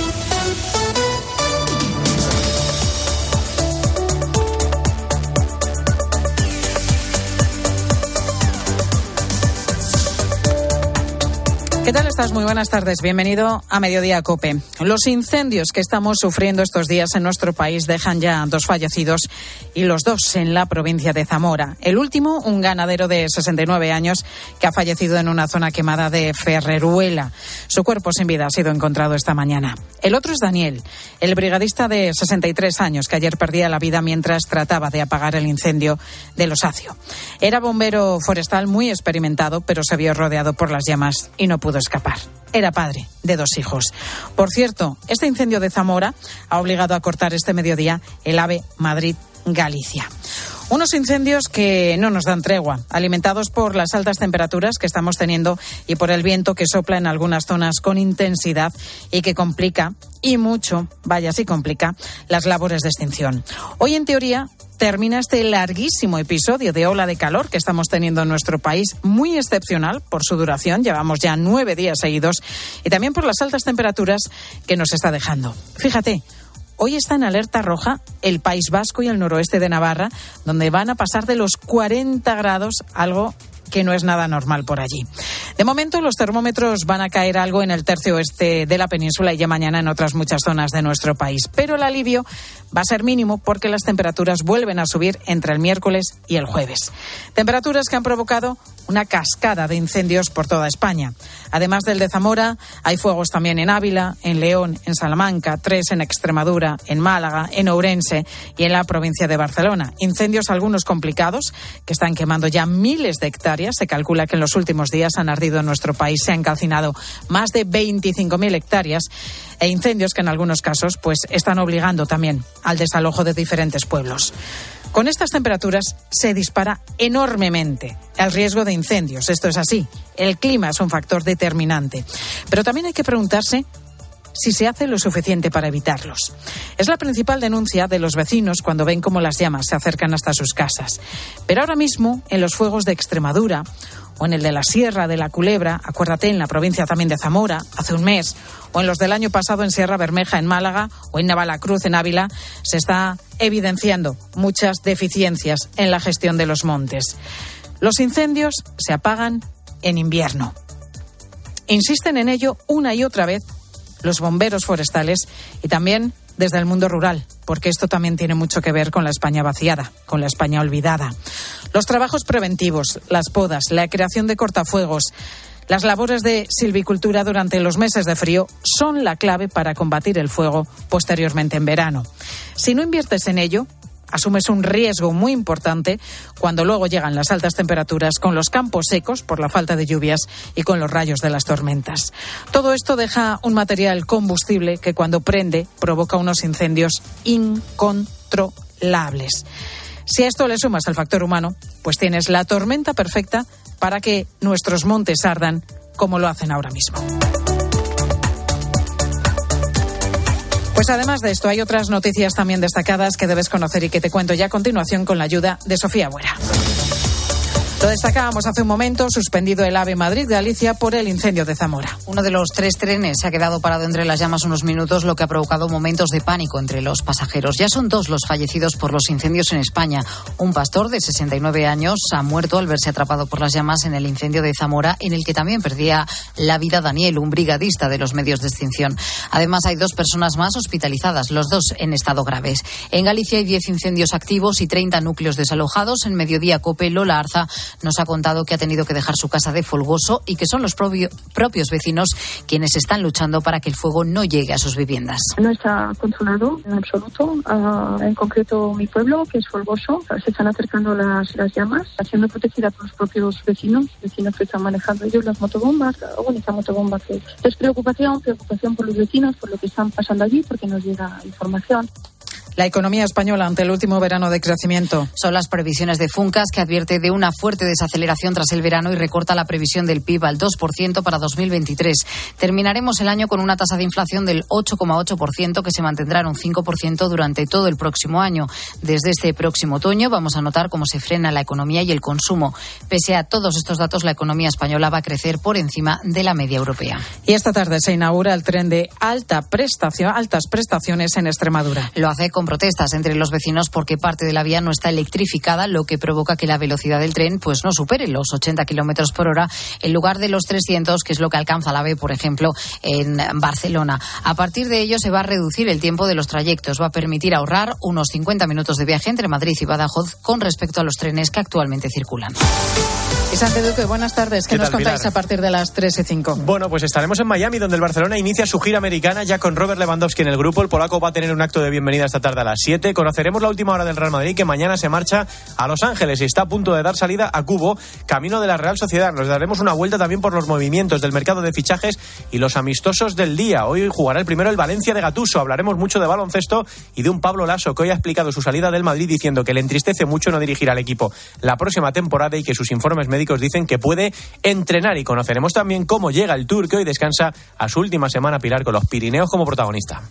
S1: ¿Qué tal estás? Muy buenas tardes. Bienvenido a Mediodía COPE. Los incendios que estamos sufriendo estos días en nuestro país dejan ya dos fallecidos y los dos en la provincia de Zamora. El último, un ganadero de sesenta y nueve años que ha fallecido en una zona quemada de Ferreruela. Su cuerpo sin vida ha sido encontrado esta mañana. El otro es Daniel, el brigadista de sesenta y tres años que ayer perdía la vida mientras trataba de apagar el incendio del Osacio. Era bombero forestal muy experimentado, pero se vio rodeado por las llamas y no pudo escapar. Era padre de dos hijos. Por cierto, este incendio de Zamora ha obligado a cortar este mediodía el AVE Madrid-Galicia. Unos incendios que no nos dan tregua, alimentados por las altas temperaturas que estamos teniendo y por el viento que sopla en algunas zonas con intensidad y que complica, y mucho, vaya si complica, las labores de extinción. Hoy, en teoría, termina este larguísimo episodio de ola de calor que estamos teniendo en nuestro país, muy excepcional por su duración, llevamos ya nueve días seguidos, y también por las altas temperaturas que nos está dejando. Fíjate, hoy está en alerta roja el País Vasco y el noroeste de Navarra, donde van a pasar de los cuarenta grados, algo que no es nada normal por allí. De momento, los termómetros van a caer algo en el tercio oeste de la península y ya mañana en otras muchas zonas de nuestro país. Pero el alivio va a ser mínimo porque las temperaturas vuelven a subir entre el miércoles y el jueves. Temperaturas que han provocado una cascada de incendios por toda España. Además del de Zamora, hay fuegos también en Ávila, en León, en Salamanca, tres en Extremadura, en Málaga, en Ourense y en la provincia de Barcelona. Incendios algunos complicados que están quemando ya miles de hectáreas. Se calcula que en los últimos días han ardido en nuestro país, se han calcinado más de veinticinco mil hectáreas e incendios que en algunos casos pues están obligando también al desalojo de diferentes pueblos. Con estas temperaturas se dispara enormemente el riesgo de incendios. Esto es así. El clima es un factor determinante. Pero también hay que preguntarse si se hace lo suficiente para evitarlos. Es la principal denuncia de los vecinos cuando ven cómo las llamas se acercan hasta sus casas. Pero ahora mismo, en los fuegos de Extremadura o en el de la Sierra de la Culebra, acuérdate, en la provincia también de Zamora, hace un mes, o en los del año pasado en Sierra Bermeja, en Málaga, o en Navalacruz, en Ávila, se está evidenciando muchas deficiencias en la gestión de los montes. Los incendios se apagan en invierno. Insisten en ello una y otra vez los bomberos forestales y también desde el mundo rural, porque esto también tiene mucho que ver con la España vaciada, con la España olvidada. Los trabajos preventivos, las podas, la creación de cortafuegos, las labores de silvicultura durante los meses de frío son la clave para combatir el fuego posteriormente en verano. Si no inviertes en ello, asumes un riesgo muy importante cuando luego llegan las altas temperaturas, con los campos secos por la falta de lluvias y con los rayos de las tormentas. Todo esto deja un material combustible que cuando prende provoca unos incendios incontrolables. Si a esto le sumas el factor humano, pues tienes la tormenta perfecta para que nuestros montes ardan como lo hacen ahora mismo. Pues además de esto, hay otras noticias también destacadas que debes conocer y que te cuento ya a continuación con la ayuda de Sofía Buera. Lo destacábamos hace un momento, suspendido el AVE Madrid-Galicia por el incendio de Zamora.
S6: Uno de los tres trenes se ha quedado parado entre las llamas unos minutos, lo que ha provocado momentos de pánico entre los pasajeros. Ya son dos los fallecidos por los incendios en España. Un pastor de sesenta y nueve años ha muerto al verse atrapado por las llamas en el incendio de Zamora, en el que también perdía la vida Daniel, un brigadista de los medios de extinción. Además, hay dos personas más hospitalizadas, los dos en estado graves. En Galicia hay diez incendios activos y treinta núcleos desalojados. En Mediodía COPE, Lola Arza nos ha contado que ha tenido que dejar su casa de Folgoso y que son los propio, propios vecinos quienes están luchando para que el fuego no llegue a sus viviendas.
S7: No está controlado en absoluto, uh, en concreto mi pueblo, que es Folgoso, se están acercando las, las llamas, siendo protegida por los propios vecinos, vecinos que están manejando ellos las motobombas, la única motobomba que es. Es preocupación, preocupación por los vecinos, por lo que están pasando allí, porque nos llega información.
S1: La economía española ante el último verano de crecimiento.
S6: Son las previsiones de Funcas, que advierte de una fuerte desaceleración tras el verano y recorta la previsión del P I B al dos por ciento para dos mil veintitrés. Terminaremos el año con una tasa de inflación del ocho coma ocho por ciento que se mantendrá en un cinco por ciento durante todo el próximo año. Desde este próximo otoño vamos a notar cómo se frena la economía y el consumo. Pese a todos estos datos, la economía española va a crecer por encima de la media europea.
S1: Y esta tarde se inaugura el tren de alta prestación, altas prestaciones en Extremadura.
S6: Lo hace con protestas entre los vecinos porque parte de la vía no está electrificada, lo que provoca que la velocidad del tren pues no supere los ochenta kilómetros por hora en lugar de los trescientos, que es lo que alcanza la A V E, por ejemplo, en Barcelona. A partir de ello se va a reducir el tiempo de los trayectos, va a permitir ahorrar unos cincuenta minutos de viaje entre Madrid y Badajoz con respecto a los trenes que actualmente circulan.
S1: Y Santi Duque, buenas tardes. ¿Qué, ¿Qué nos tal, contáis Pilar? A partir de las tres y cinco?
S8: Bueno, pues estaremos en Miami, donde el Barcelona inicia su gira americana ya con Robert Lewandowski en el grupo. El polaco va a tener un acto de bienvenida esta tarde a las siete. Conoceremos la última hora del Real Madrid, que mañana se marcha a Los Ángeles y está a punto de dar salida a Cubo, camino de la Real Sociedad. Nos daremos una vuelta también por los movimientos del mercado de fichajes y los amistosos del día. Hoy jugará el primero el Valencia de Gattuso. Hablaremos mucho de baloncesto y de un Pablo Laso, que hoy ha explicado su salida del Madrid diciendo que le entristece mucho no dirigir al equipo la próxima temporada y que sus informes médicos dicen que puede entrenar. Y conoceremos también cómo llega el Tour, que hoy descansa a su última semana, Pilar, con los Pirineos como protagonista.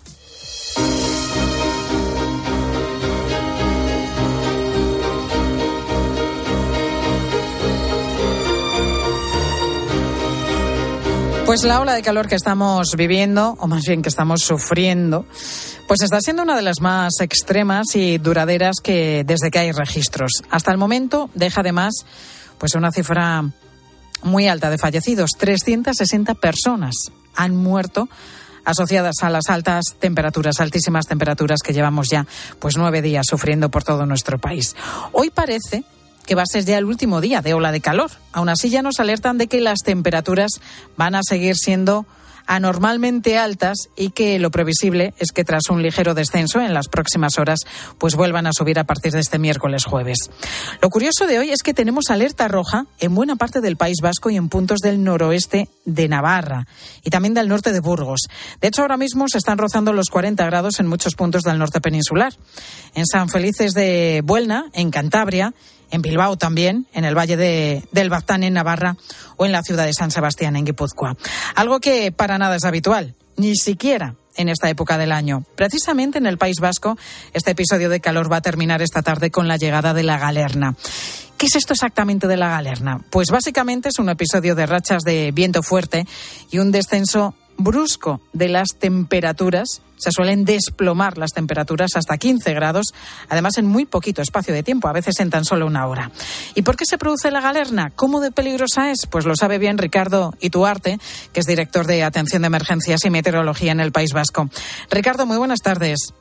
S1: Pues la ola de calor que estamos viviendo, o más bien que estamos sufriendo, pues está siendo una de las más extremas y duraderas que desde que hay registros. Hasta el momento deja además pues una cifra muy alta de fallecidos. trescientas sesenta personas han muerto asociadas a las altas temperaturas, altísimas temperaturas que llevamos ya pues nueve días sufriendo por todo nuestro país. Hoy parece que va a ser ya el último día de ola de calor. Aún así ya nos alertan de que las temperaturas van a seguir siendo anormalmente altas y que lo previsible es que tras un ligero descenso en las próximas horas pues vuelvan a subir a partir de este miércoles jueves. Lo curioso de hoy es que tenemos alerta roja en buena parte del País Vasco y en puntos del noroeste de Navarra y también del norte de Burgos. De hecho, ahora mismo se están rozando los cuarenta grados en muchos puntos del norte peninsular. En San Felices de Buelna, en Cantabria, en Bilbao también, en el Valle de, del Baztán en Navarra o en la ciudad de San Sebastián en Guipúzcoa. Algo que para nada es habitual, ni siquiera en esta época del año. Precisamente en el País Vasco, este episodio de calor va a terminar esta tarde con la llegada de la galerna. ¿Qué es esto exactamente de la galerna? Pues básicamente es un episodio de rachas de viento fuerte y un descenso brusco de las temperaturas. Se suelen desplomar las temperaturas hasta quince grados, además en muy poquito espacio de tiempo, a veces en tan solo una hora. ¿Y por qué se produce la galerna? ¿Cómo de peligrosa es? Pues lo sabe bien Ricardo Ituarte, que es director de Atención de Emergencias y Meteorología en el País Vasco. Ricardo, muy buenas tardes.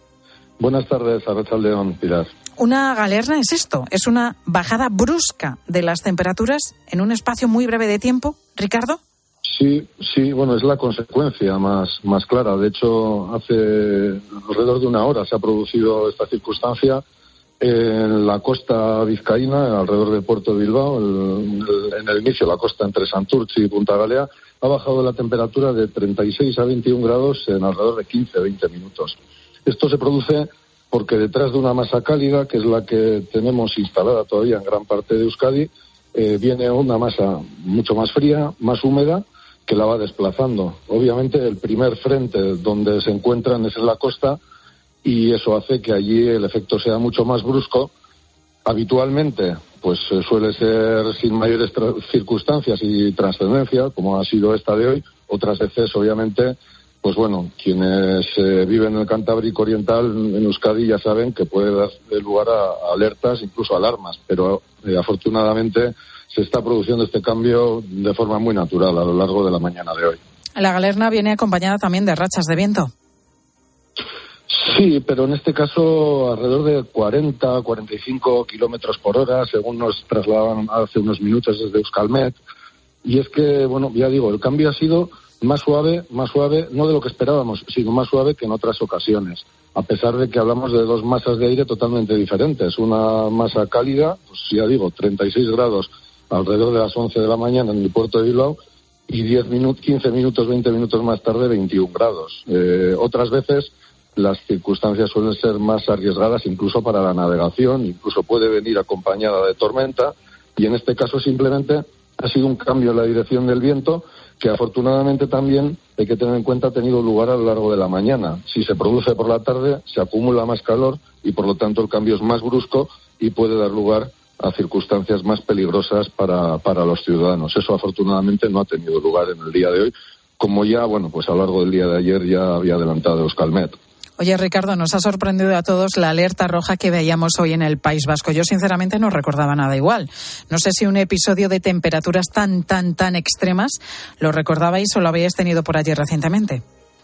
S9: Buenas tardes, Arratsaldeon, Pilar.
S1: Una galerna es esto, es una bajada brusca de las temperaturas en un espacio muy breve de tiempo, Ricardo.
S9: Sí, sí, bueno, es la consecuencia más, más clara. De hecho, hace alrededor de una hora se ha producido esta circunstancia en la costa vizcaína, alrededor del puerto de Bilbao, el, el, en el inicio de la costa entre Santurtzi y Punta Galea, ha bajado la temperatura de treinta y seis a veintiún grados en alrededor de quince a veinte minutos. Esto se produce porque detrás de una masa cálida, que es la que tenemos instalada todavía en gran parte de Euskadi, eh, viene una masa mucho más fría, más húmeda, que la va desplazando. Obviamente el primer frente donde se encuentran es en la costa y eso hace que allí el efecto sea mucho más brusco. Habitualmente pues suele ser sin mayores tra- circunstancias y trascendencia, como ha sido esta de hoy. Otras veces, obviamente, pues bueno, quienes eh, viven en el Cantábrico Oriental, en Euskadi, ya saben que puede dar lugar a, a alertas, incluso alarmas, pero eh, afortunadamente se está produciendo este cambio de forma muy natural a lo largo de la mañana de hoy.
S1: La galerna viene acompañada también de rachas de viento.
S9: Sí, pero en este caso alrededor de cuarenta, cuarenta y cinco kilómetros por hora, según nos trasladaban hace unos minutos desde Euskalmet. Y es que, bueno, ya digo, el cambio ha sido más suave, más suave, no de lo que esperábamos, sino más suave que en otras ocasiones. A pesar de que hablamos de dos masas de aire totalmente diferentes. Una masa cálida, pues ya digo, treinta y seis grados alrededor de las once de la mañana en el puerto de Bilbao, y diez minutos, quince minutos, veinte minutos más tarde, veintiún grados. Eh, otras veces las circunstancias suelen ser más arriesgadas incluso para la navegación, incluso puede venir acompañada de tormenta, y en este caso simplemente ha sido un cambio en la dirección del viento que afortunadamente también, hay que tener en cuenta, ha tenido lugar a lo largo de la mañana. Si se produce por la tarde, se acumula más calor y por lo tanto el cambio es más brusco y puede dar lugar a circunstancias más peligrosas para, para los ciudadanos. Eso afortunadamente no ha tenido lugar en el día de hoy, como ya, bueno, pues a lo largo del día de ayer ya había adelantado Euskalmet.
S1: Oye, Ricardo, nos ha sorprendido a todos la alerta roja que veíamos hoy en el País Vasco. Yo, sinceramente, no recordaba nada igual. No sé si un episodio de temperaturas tan, tan, tan extremas lo recordabais o lo habíais tenido por allí recientemente.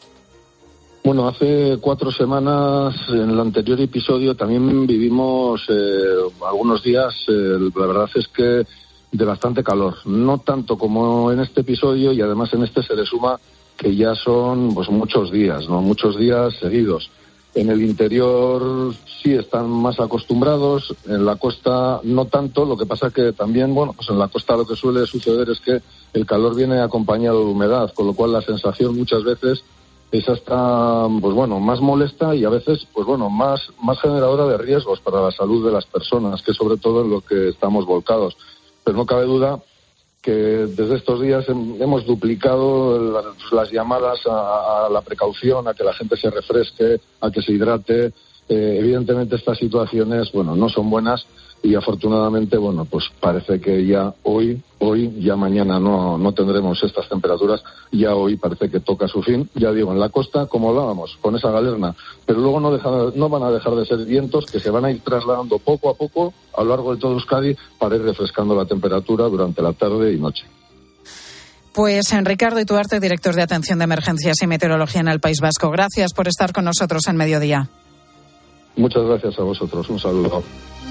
S9: Bueno, hace cuatro semanas, en el anterior episodio, también vivimos eh, algunos días, eh, la verdad es que de bastante calor. No tanto como en este episodio, y además en este se le suma que ya son pues muchos días, ¿no? Muchos días seguidos. En el interior sí están más acostumbrados, en la costa no tanto, lo que pasa que también, bueno, pues en la costa lo que suele suceder es que el calor viene acompañado de humedad, con lo cual la sensación muchas veces es hasta, pues bueno, más molesta y a veces, pues bueno, más, más generadora de riesgos para la salud de las personas, que sobre todo en lo que estamos volcados. Pero no cabe duda que desde estos días hemos duplicado las, las llamadas a, a la precaución, a que la gente se refresque, a que se hidrate. Eh, evidentemente estas situaciones, bueno, no son buenas y afortunadamente, bueno, pues parece que ya hoy, hoy, ya mañana no, no tendremos estas temperaturas, ya hoy parece que toca su fin, ya digo, en la costa, como hablábamos, con esa galerna, pero luego no, deja, no van a dejar de ser vientos que se van a ir trasladando poco a poco a lo largo de todo Euskadi para ir refrescando la temperatura durante la tarde y noche.
S1: Pues en Ricardo Ituarte, director de Atención de Emergencias y Meteorología en el País Vasco, gracias por estar con nosotros en Mediodía.
S9: Muchas gracias a vosotros, un saludo.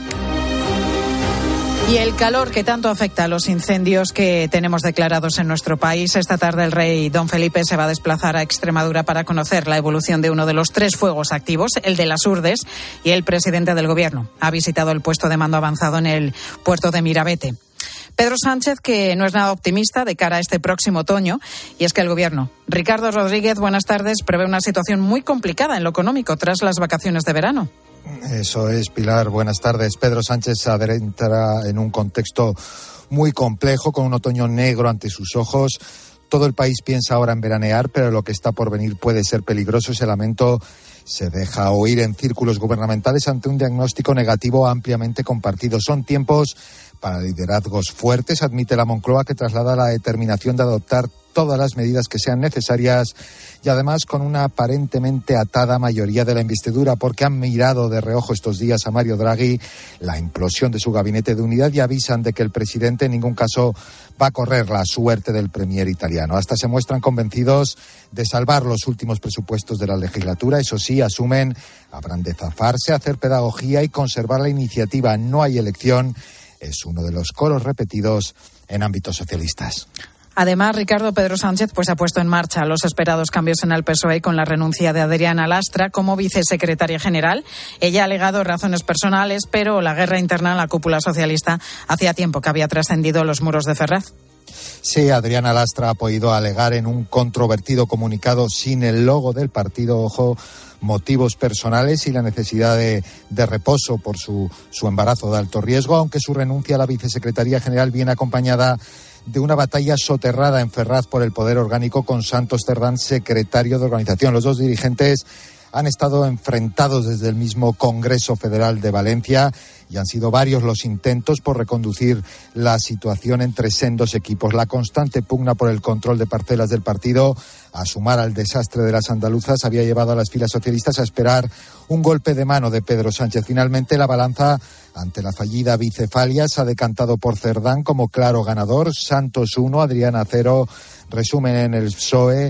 S1: Y el calor que tanto afecta a los incendios que tenemos declarados en nuestro país. Esta tarde el rey don Felipe se va a desplazar a Extremadura para conocer la evolución de uno de los tres fuegos activos, el de las Urdes, y el presidente del gobierno ha visitado el puesto de mando avanzado en el puerto de Mirabete. Pedro Sánchez, que no es nada optimista de cara a este próximo otoño, y es que el gobierno, Ricardo Rodríguez, buenas tardes, prevé una situación muy complicada en lo económico tras las vacaciones de verano.
S10: Eso es, Pilar, buenas tardes. Pedro Sánchez se adentra en un contexto muy complejo, con un otoño negro ante sus ojos. Todo el país piensa ahora en veranear, pero lo que está por venir puede ser peligroso. Ese lamento se deja oír en círculos gubernamentales ante un diagnóstico negativo ampliamente compartido. Son tiempos para liderazgos fuertes, admite la Moncloa, que traslada la determinación de adoptar todas las medidas que sean necesarias y además con una aparentemente atada mayoría de la investidura, porque han mirado de reojo estos días a Mario Draghi, la implosión de su gabinete de unidad, y avisan de que el presidente en ningún caso va a correr la suerte del premier italiano. Hasta se muestran convencidos de salvar los últimos presupuestos de la legislatura. Eso sí, asumen, habrán de zafarse, hacer pedagogía y conservar la iniciativa. No hay elección. Es uno de los coros repetidos en ámbitos socialistas.
S1: Además, Ricardo, Pedro Sánchez pues ha puesto en marcha los esperados cambios en el P S O E con la renuncia de Adriana Lastra como vicesecretaria general. Ella ha alegado razones personales, pero la guerra interna en la cúpula socialista hacía tiempo que había trascendido los muros de Ferraz.
S10: Sí, Adriana Lastra ha podido alegar en un controvertido comunicado sin el logo del partido, ojo, motivos personales y la necesidad de, de reposo por su, su embarazo de alto riesgo, aunque su renuncia a la vicesecretaría general viene acompañada de una batalla soterrada en Ferraz por el poder orgánico con Santos Cerdán, secretario de organización. Los dos dirigentes han estado enfrentados desde el mismo Congreso Federal de Valencia y han sido varios los intentos por reconducir la situación entre sendos equipos. La constante pugna por el control de parcelas del partido, a sumar al desastre de las andaluzas, había llevado a las filas socialistas a esperar un golpe de mano de Pedro Sánchez. Finalmente, la balanza ante la fallida bicefalia se ha decantado por Cerdán como claro ganador. Santos uno, Adriana cero. Resumen en el P S O E.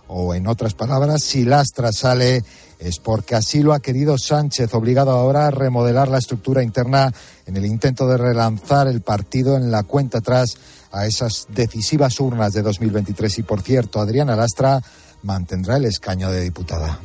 S10: O en otras palabras, si Lastra sale es porque así lo ha querido Sánchez, obligado ahora a remodelar la estructura interna en el intento de relanzar el partido en la cuenta atrás a esas decisivas urnas de dos mil veintitrés. Y por cierto, Adriana Lastra mantendrá el escaño de diputada.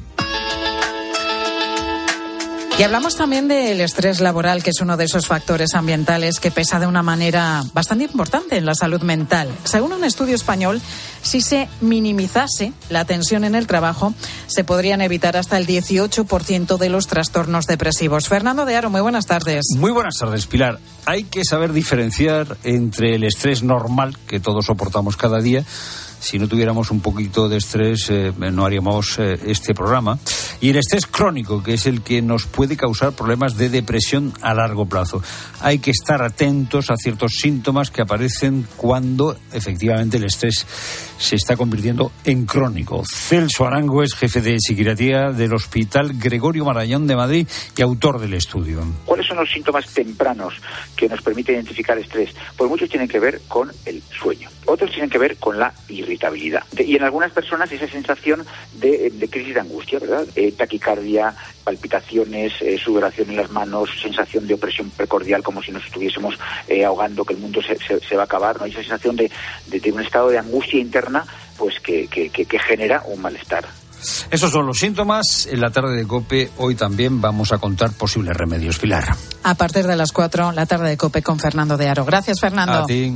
S1: Y hablamos también del estrés laboral, que es uno de esos factores ambientales que pesa de una manera bastante importante en la salud mental. Según un estudio español, si se minimizase la tensión en el trabajo, se podrían evitar hasta el dieciocho por ciento de los trastornos depresivos. Fernando de Aro, muy buenas tardes.
S11: Muy buenas tardes, Pilar. Hay que saber diferenciar entre el estrés normal, que todos soportamos cada día. Si no tuviéramos un poquito de estrés, eh, no haríamos eh, este programa. Y el estrés crónico, que es el que nos puede causar problemas de depresión a largo plazo. Hay que estar atentos a ciertos síntomas que aparecen cuando efectivamente el estrés se está convirtiendo en crónico. Celso Arango es jefe de psiquiatría del Hospital Gregorio Marañón de Madrid y autor del estudio.
S12: ¿Cuáles son los síntomas tempranos que nos permiten identificar estrés? Pues muchos tienen que ver con el sueño, otros tienen que ver con la irritabilidad. Y en algunas personas esa sensación de, de crisis de angustia, ¿verdad? Eh, taquicardia, palpitaciones, eh, sudoración en las manos, sensación de opresión precordial, como si nos estuviésemos eh, ahogando, que el mundo se, se, se va a acabar, ¿no? Y esa sensación de, de, de un estado de angustia interna, pues que, que, que, que genera un malestar.
S11: Esos son los síntomas. En la tarde de COPE hoy también vamos a contar posibles remedios. Pilar.
S1: A partir de las cuatro, la tarde de COPE con Fernando de Aro. Gracias, Fernando.
S11: A ti.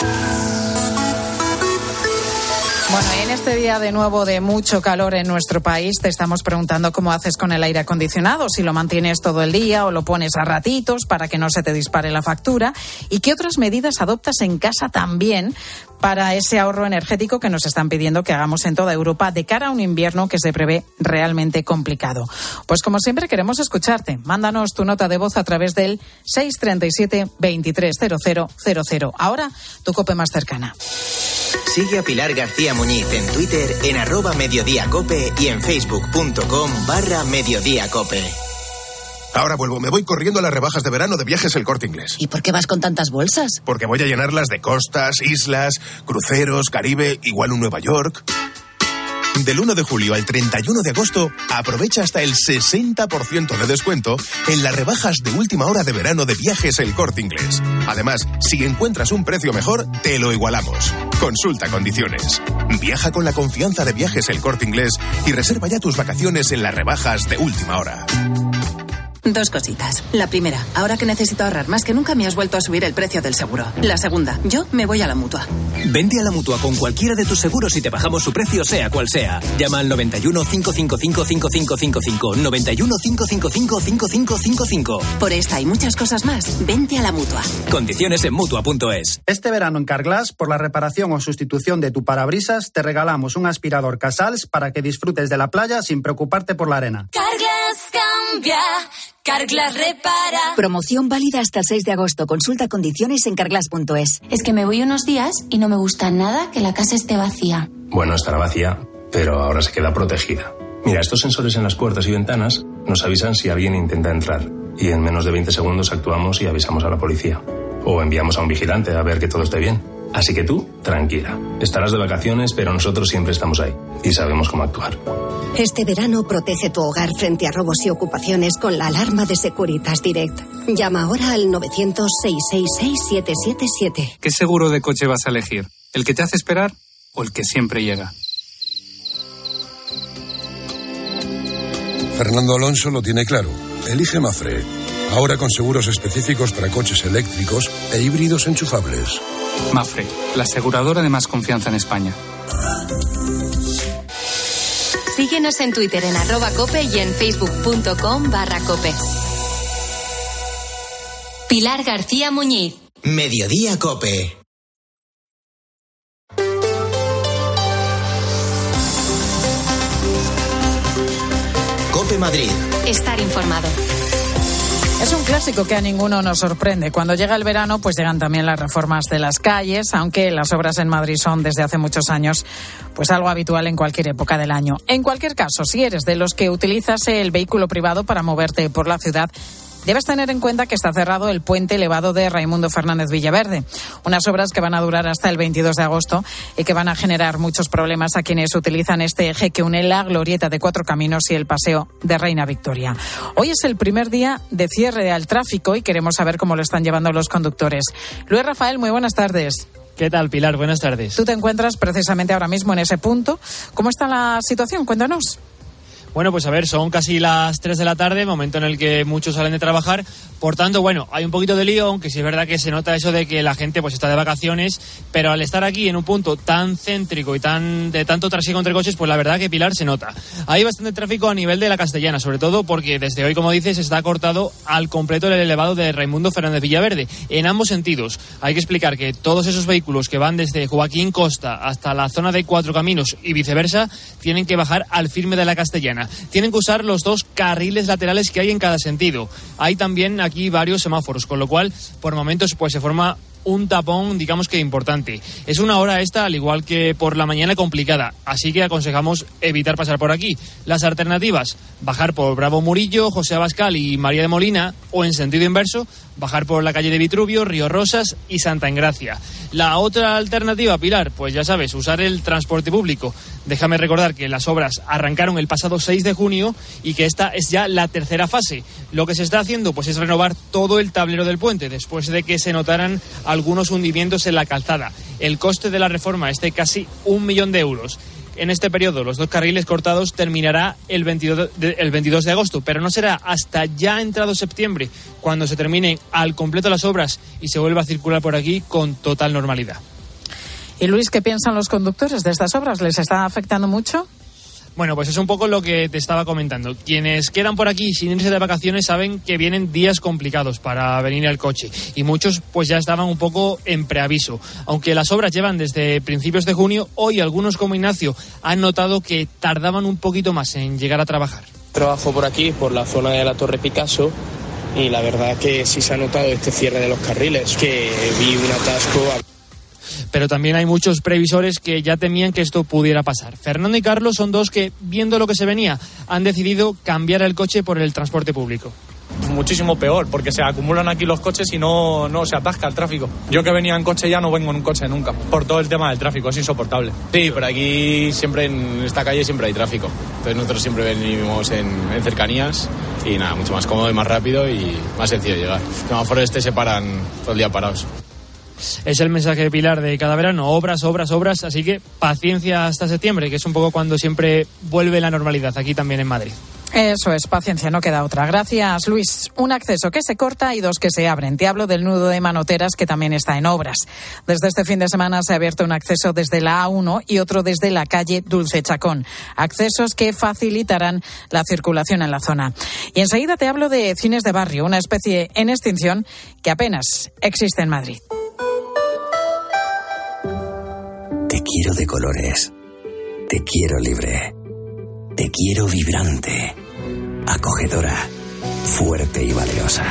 S1: Bueno, y en este día de nuevo de mucho calor en nuestro país, te estamos preguntando cómo haces con el aire acondicionado, si lo mantienes todo el día o lo pones a ratitos para que no se te dispare la factura, y qué otras medidas adoptas en casa también para ese ahorro energético que nos están pidiendo que hagamos en toda Europa de cara a un invierno que se prevé realmente complicado. Pues como siempre queremos escucharte. Mándanos tu nota de voz a través del seis treinta y siete, veintitrés, cero cero cero cero. Ahora, tu COPE más cercana.
S2: Sigue a Pilar García Muñiz en Twitter en arroba mediodíacope y en facebook.com barra mediodíacope.
S13: Ahora vuelvo, me voy corriendo a las rebajas de verano de Viajes El Corte Inglés.
S14: ¿Y por qué vas con tantas bolsas?
S13: Porque voy a llenarlas de costas, islas, cruceros, Caribe, igual un Nueva York. Del uno de julio al treinta y uno de agosto, aprovecha hasta el sesenta por ciento de descuento en las rebajas de última hora de verano de Viajes El Corte Inglés. Además, si encuentras un precio mejor, te lo igualamos. Consulta condiciones. Viaja con la confianza de Viajes El Corte Inglés y reserva ya tus vacaciones en las rebajas de última hora.
S14: Dos cositas. La primera, ahora que necesito ahorrar más que nunca me has vuelto a subir el precio del seguro. La segunda, yo me voy a la Mutua.
S15: Vente a la Mutua con cualquiera de tus seguros y te bajamos su precio sea cual sea. Llama al noventa y uno, cinco cinco cinco, cinco cinco cinco cinco, noventa y uno, cinco cinco cinco, cinco cinco cinco cinco.
S14: Por esta y muchas cosas más, vente a la Mutua.
S15: Condiciones en Mutua punto es.
S17: Este verano en Carglass, por la reparación o sustitución de tu parabrisas, te regalamos un aspirador Casals para que disfrutes de la playa sin preocuparte por la arena.
S25: Carglass cambia. Carglass repara.
S18: Promoción válida hasta el seis de agosto. Consulta condiciones en carglass punto es.
S19: Es que me voy unos días y no me gusta nada que la casa esté vacía.
S20: Bueno, estará vacía, pero ahora se queda protegida. Mira, estos sensores en las puertas y ventanas nos avisan si alguien intenta entrar. Y en menos de veinte segundos actuamos y avisamos a la policía. O enviamos a un vigilante a ver que todo esté bien. Así que tú, tranquila. Estarás de vacaciones, pero nosotros siempre estamos ahí. Y sabemos cómo actuar.
S18: Este verano protege tu hogar frente a robos y ocupaciones con la alarma de Securitas Direct. Llama ahora al novecientos, seiscientos sesenta y seis, siete siete siete.
S21: ¿Qué seguro de coche vas a elegir? ¿El que te hace esperar o el que siempre llega?
S31: Fernando Alonso lo tiene claro. Elige Mafre. Ahora con seguros específicos para coches eléctricos e híbridos enchufables.
S21: Mafre, la aseguradora de más confianza en España.
S3: Síguenos en Twitter en arroba cope y en facebook.com barra cope. Pilar García Muñiz.
S2: Mediodía Cope. Cope Madrid.
S3: Estar informado.
S1: Es un clásico que a ninguno nos sorprende. Cuando llega el verano, pues llegan también las reformas de las calles, aunque las obras en Madrid son desde hace muchos años pues algo habitual en cualquier época del año. En cualquier caso, si eres de los que utilizas el vehículo privado para moverte por la ciudad, debes tener en cuenta que está cerrado el puente elevado de Raimundo Fernández Villaverde. Unas obras que van a durar hasta el veintidós de agosto y que van a generar muchos problemas a quienes utilizan este eje que une la glorieta de Cuatro Caminos y el paseo de Reina Victoria. Hoy es el primer día de cierre al tráfico y queremos saber cómo lo están llevando los conductores. Luis Rafael, muy buenas tardes.
S4: ¿Qué tal, Pilar? Buenas tardes.
S1: Tú te encuentras precisamente ahora mismo en ese punto. ¿Cómo está la situación? Cuéntanos.
S4: Bueno, pues a ver, son casi las tres de la tarde, momento en el que muchos salen de trabajar. Por tanto, bueno, hay un poquito de lío, aunque sí es verdad que se nota eso de que la gente pues está de vacaciones, pero al estar aquí en un punto tan céntrico y tan de tanto tráfico entre coches, pues la verdad que, Pilar, se nota. Hay bastante tráfico a nivel de la Castellana, sobre todo porque desde hoy, como dices, está cortado al completo el elevado de Raimundo Fernández Villaverde, en ambos sentidos. Hay que explicar que todos esos vehículos que van desde Joaquín Costa hasta la zona de Cuatro Caminos y viceversa, tienen que bajar al firme de la Castellana. Tienen que usar los dos carriles laterales que hay en cada sentido. Hay también aquí varios semáforos, con lo cual, por momentos, pues se forma un tapón, digamos que importante. Es una hora esta, al igual que por la mañana, complicada, así que aconsejamos evitar pasar por aquí. Las alternativas: bajar por Bravo Murillo, José Abascal y María de Molina, o en sentido inverso, bajar por la calle de Vitruvio, Río Rosas y Santa Engracia. La otra alternativa, Pilar, pues ya sabes, usar el transporte público. Déjame recordar que las obras arrancaron el pasado seis de junio y que esta es ya la tercera fase. Lo que se está haciendo pues es renovar todo el tablero del puente después de que se notaran algunos hundimientos en la calzada. El coste de la reforma es de casi un millón de euros. En este periodo, los dos carriles cortados terminará el veintidós de, el veintidós de agosto, pero no será hasta ya entrado septiembre cuando se terminen al completo las obras y se vuelva a circular por aquí con total normalidad.
S1: Y Luis, ¿qué piensan los conductores de estas obras? ¿Les está afectando mucho?
S4: Bueno, pues es un poco lo que te estaba comentando. Quienes quedan por aquí sin irse de vacaciones saben que vienen días complicados para venir al coche y muchos pues ya estaban un poco en preaviso. Aunque las obras llevan desde principios de junio, hoy algunos como Ignacio han notado que tardaban un poquito más en llegar a trabajar.
S5: Trabajo por aquí, por la zona de la Torre Picasso, y la verdad que sí se ha notado este cierre de los carriles, que vi un atasco.
S4: Pero también hay muchos previsores que ya temían que esto pudiera pasar. Fernando y Carlos son dos que, viendo lo que se venía, han decidido cambiar el coche por el transporte público.
S16: Muchísimo peor, porque se acumulan aquí los coches y no, no se atasca el tráfico. Yo que venía en coche ya no vengo en un coche nunca, por todo el tema del tráfico, es insoportable.
S22: Sí, por aquí siempre, en esta calle siempre hay tráfico. Entonces nosotros siempre venimos en, en cercanías y nada, mucho más cómodo y más rápido y más sencillo de llegar. Los semáforos este se paran todo el día parados.
S4: Es el mensaje de Pilar de cada verano: obras, obras, obras, así que paciencia hasta septiembre, que es un poco cuando siempre vuelve la normalidad aquí también en Madrid.
S1: Eso es, paciencia, no queda otra. Gracias, Luis. Un acceso que se corta y dos que se abren. Te hablo del nudo de Manoteras, que también está en obras. Desde este fin de semana se ha abierto un acceso desde la A uno y otro desde la calle Dulce Chacón. Accesos que facilitarán la circulación en la zona. Y enseguida te hablo de cines de barrio, una especie en extinción que apenas existe en Madrid.
S23: Te quiero de colores, te quiero libre, te quiero vibrante, acogedora, fuerte y valerosa.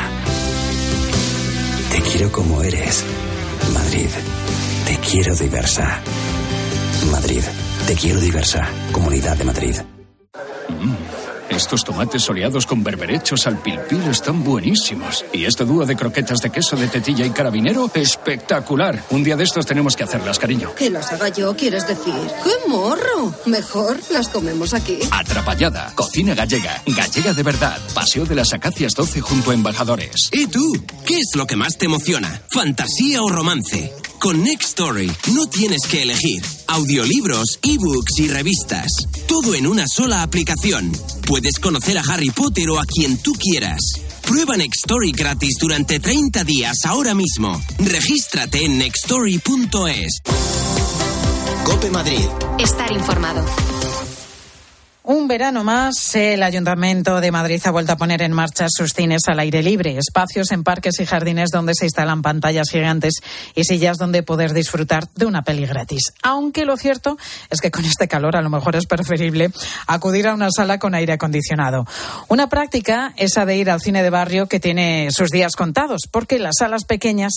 S23: Te quiero como eres, Madrid, te quiero diversa. Madrid, te quiero diversa, Comunidad de Madrid.
S24: Mm. Estos tomates soleados con berberechos al pil pil están buenísimos. Y este dúo de croquetas de queso de tetilla y carabinero, espectacular. Un día de estos tenemos que hacerlas, cariño.
S26: ¿Que las haga yo, quieres decir? ¡Qué morro! Mejor las comemos aquí.
S24: Atrapallada, cocina gallega, gallega de verdad. Paseo de las Acacias doce junto a Embajadores.
S27: ¿Y tú? ¿Qué es lo que más te emociona? ¿Fantasía o romance? Con Next Story no tienes que elegir. Audiolibros, ebooks y revistas. Todo en una sola aplicación. Puedes conocer a Harry Potter o a quien tú quieras. Prueba Next Story gratis durante treinta días ahora mismo. Regístrate en nextstory punto es.
S2: COPE Madrid.
S3: Estar informado.
S1: Un verano más, el Ayuntamiento de Madrid ha vuelto a poner en marcha sus cines al aire libre, espacios en parques y jardines donde se instalan pantallas gigantes y sillas donde poder disfrutar de una peli gratis. Aunque lo cierto es que con este calor a lo mejor es preferible acudir a una sala con aire acondicionado. Una práctica esa de ir al cine de barrio que tiene sus días contados, porque las salas pequeñas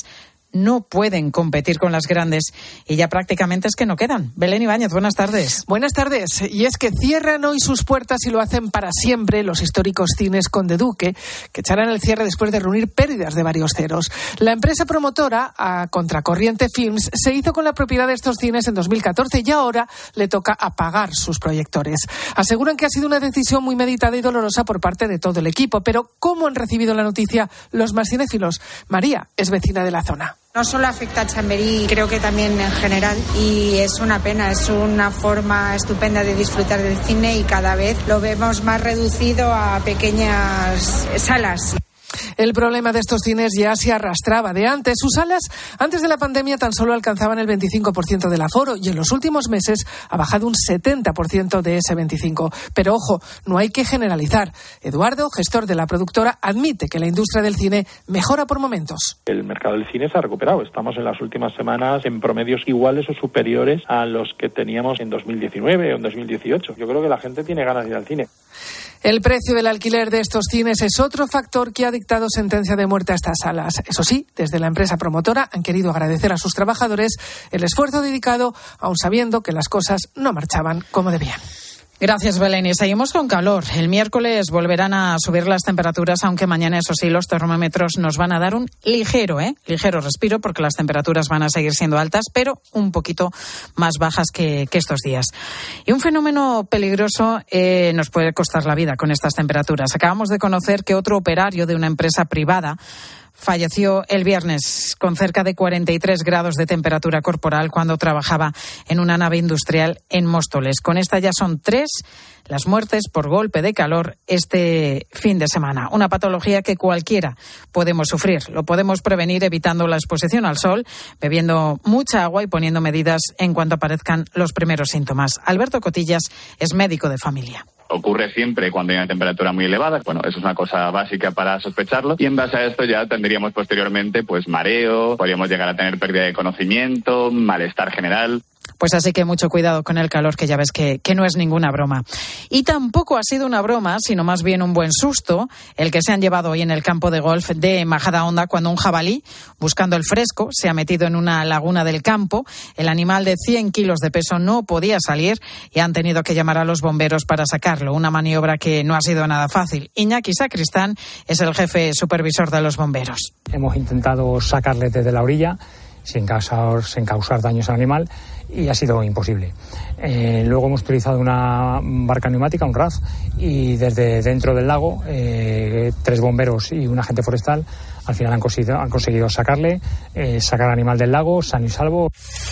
S1: no pueden competir con las grandes y ya prácticamente es que no quedan. Belén Ibáñez, buenas tardes.
S6: Buenas tardes. Y es que cierran hoy sus puertas y lo hacen para siempre los históricos cines Conde Duque, que echarán el cierre después de reunir pérdidas de varios ceros. La empresa promotora, a Contracorriente Films, se hizo con la propiedad de estos cines en dos mil catorce y ahora le toca apagar sus proyectores. Aseguran que ha sido una decisión muy meditada y dolorosa por parte de todo el equipo. Pero ¿cómo han recibido la noticia los más cinéfilos? María es vecina de la zona.
S7: No solo afecta a Chamberí, creo que también en general, y es una pena, es una forma estupenda de disfrutar del cine y cada vez lo vemos más reducido a pequeñas salas.
S6: El problema de estos cines ya se arrastraba de antes. Sus salas, antes de la pandemia, tan solo alcanzaban el veinticinco por ciento del aforo y en los últimos meses ha bajado un setenta por ciento de ese veinticinco por ciento. Pero ojo, no hay que generalizar. Eduardo, gestor de la productora, admite que la industria del cine mejora por momentos.
S8: El mercado del cine se ha recuperado. Estamos en las últimas semanas en promedios iguales o superiores a los que teníamos en dos mil diecinueve o en dos mil dieciocho. Yo creo que la gente tiene ganas de ir al cine.
S6: El precio del alquiler de estos cines es otro factor que ha dictado sentencia de muerte a estas salas. Eso sí, desde la empresa promotora han querido agradecer a sus trabajadores el esfuerzo dedicado, aun sabiendo que las cosas no marchaban como debían.
S1: Gracias, Belén. Y seguimos con calor. El miércoles volverán a subir las temperaturas, aunque mañana, eso sí, los termómetros nos van a dar un ligero, ¿eh? ligero respiro, porque las temperaturas van a seguir siendo altas, pero un poquito más bajas que, que estos días. Y un fenómeno peligroso eh, nos puede costar la vida con estas temperaturas. Acabamos de conocer que otro operario de una empresa privada falleció el viernes con cerca de cuarenta y tres grados de temperatura corporal cuando trabajaba en una nave industrial en Móstoles. Con esta ya son tres las muertes por golpe de calor este fin de semana. Una patología que cualquiera podemos sufrir. Lo podemos prevenir evitando la exposición al sol, bebiendo mucha agua y poniendo medidas en cuanto aparezcan los primeros síntomas. Alberto Cotillas es médico de familia.
S9: Ocurre siempre cuando hay una temperatura muy elevada. Bueno, eso es una cosa básica para sospecharlo. Y en base a esto ya tendríamos posteriormente pues mareo, podríamos llegar a tener pérdida de conocimiento, malestar general.
S1: Pues así que mucho cuidado con el calor, que ya ves que, que no es ninguna broma. Y tampoco ha sido una broma, sino más bien un buen susto, el que se han llevado hoy en el campo de golf de Majadahonda cuando un jabalí, buscando el fresco, se ha metido en una laguna del campo. El animal de cien kilos de peso no podía salir y han tenido que llamar a los bomberos para sacarlo. Una maniobra que no ha sido nada fácil. Iñaki Sacristán es el jefe supervisor de los bomberos.
S10: Hemos intentado sacarle desde la orilla sin causar, sin causar daños al animal, y ha sido imposible. Eh, luego hemos utilizado una barca neumática, un R A F, y desde dentro del lago, eh, tres bomberos y un agente forestal al final han conseguido, han conseguido sacarle, eh, sacar al animal del lago sano y salvo.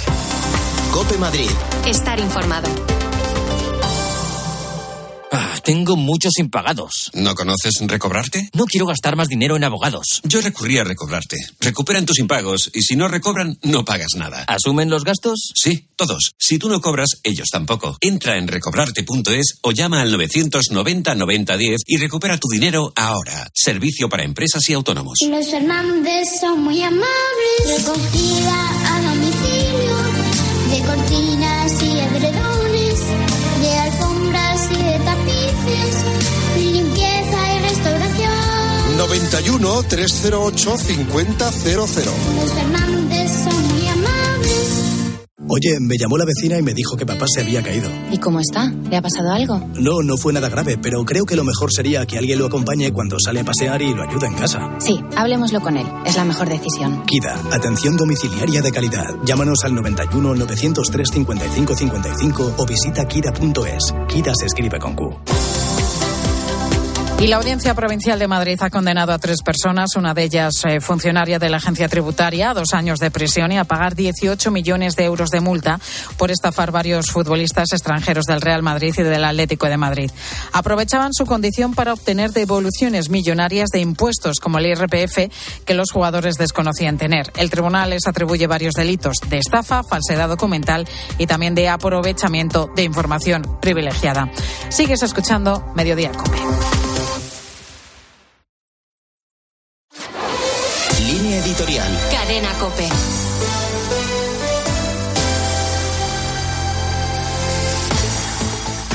S2: COPE Madrid.
S3: Estar informado.
S11: Ah, tengo muchos impagados.
S12: ¿No conoces Recobrarte?
S11: No quiero gastar más dinero en abogados.
S12: Yo recurrí a Recobrarte. Recuperan tus impagos y si no recobran, no pagas nada.
S11: ¿Asumen los gastos?
S12: Sí, todos. Si tú no cobras, ellos tampoco. Entra en recobrarte punto es o llama al novecientos noventa noventa diez y recupera tu dinero ahora. Servicio para empresas y autónomos.
S13: Los Fernández son muy amables. Recogida a domicilio de cortinas y edredones, de alfombras y de tapices, limpieza y restauración.
S28: noventa y uno, trescientos ocho, cincuenta cero cero.
S13: Los Fernández son muy amables.
S29: Oye, me llamó la vecina y me dijo que papá se había caído.
S19: ¿Y cómo está? ¿Le ha pasado algo?
S29: No, no fue nada grave, pero creo que lo mejor sería que alguien lo acompañe cuando sale a pasear y lo ayude en casa.
S19: Sí, hablemoslo con él. Es la mejor decisión.
S29: Kida, atención domiciliaria de calidad. Llámanos al noventa y uno, novecientos tres, cincuenta y cinco cincuenta y cinco o visita kida punto es. Kida se escribe con Q.
S1: Y la Audiencia Provincial de Madrid ha condenado a tres personas, una de ellas eh, funcionaria de la Agencia Tributaria, a dos años de prisión y a pagar dieciocho millones de euros de multa por estafar varios futbolistas extranjeros del Real Madrid y del Atlético de Madrid. Aprovechaban su condición para obtener devoluciones millonarias de impuestos, como el I R P F, que los jugadores desconocían tener. El tribunal les atribuye varios delitos de estafa, falsedad documental y también de aprovechamiento de información privilegiada. Sigues escuchando Mediodía COPE.
S2: Línea editorial.
S3: Cadena COPE.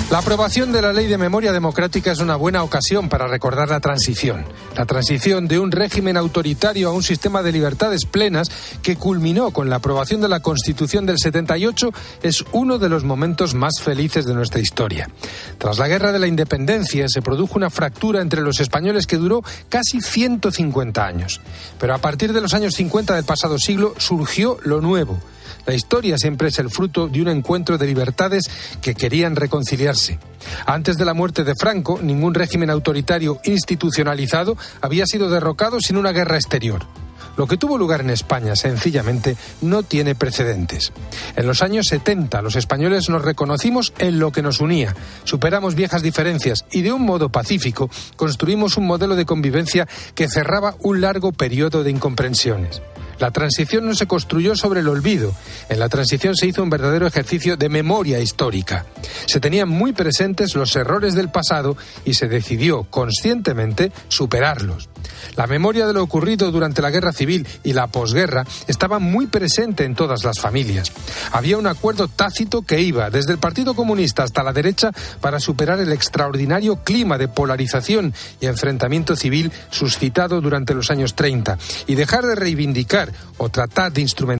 S5: La aprobación de la Ley de Memoria Democrática es una buena ocasión para recordar la transición. La transición de un régimen autoritario a un sistema de libertades plenas que culminó con la aprobación de la Constitución del setenta y ocho es uno de los momentos más felices de nuestra historia. Tras la Guerra de la Independencia se produjo una fractura entre los españoles que duró casi ciento cincuenta años. Pero a partir de los años cincuenta del pasado siglo surgió lo nuevo. La historia siempre es el fruto de un encuentro de libertades que querían reconciliarse. Antes de la muerte de Franco, ningún régimen autoritario institucionalizado había sido derrocado sin una guerra exterior. Lo que tuvo lugar en España, sencillamente, no tiene precedentes. En los años setenta, los españoles nos reconocimos en lo que nos unía, superamos viejas diferencias y, de un modo pacífico, construimos un modelo de convivencia que cerraba un largo periodo de incomprensiones. La transición no se construyó sobre el olvido. En la transición se hizo un verdadero ejercicio de memoria histórica. Se tenían muy presentes los errores del pasado y se decidió conscientemente superarlos. La memoria de lo ocurrido durante la Guerra Civil y la posguerra estaba muy presente en todas las familias. Había un acuerdo tácito que iba desde el Partido Comunista hasta la derecha para superar el extraordinario clima de polarización y enfrentamiento civil suscitado durante los años treinta y dejar de reivindicar o tratar de instrumentar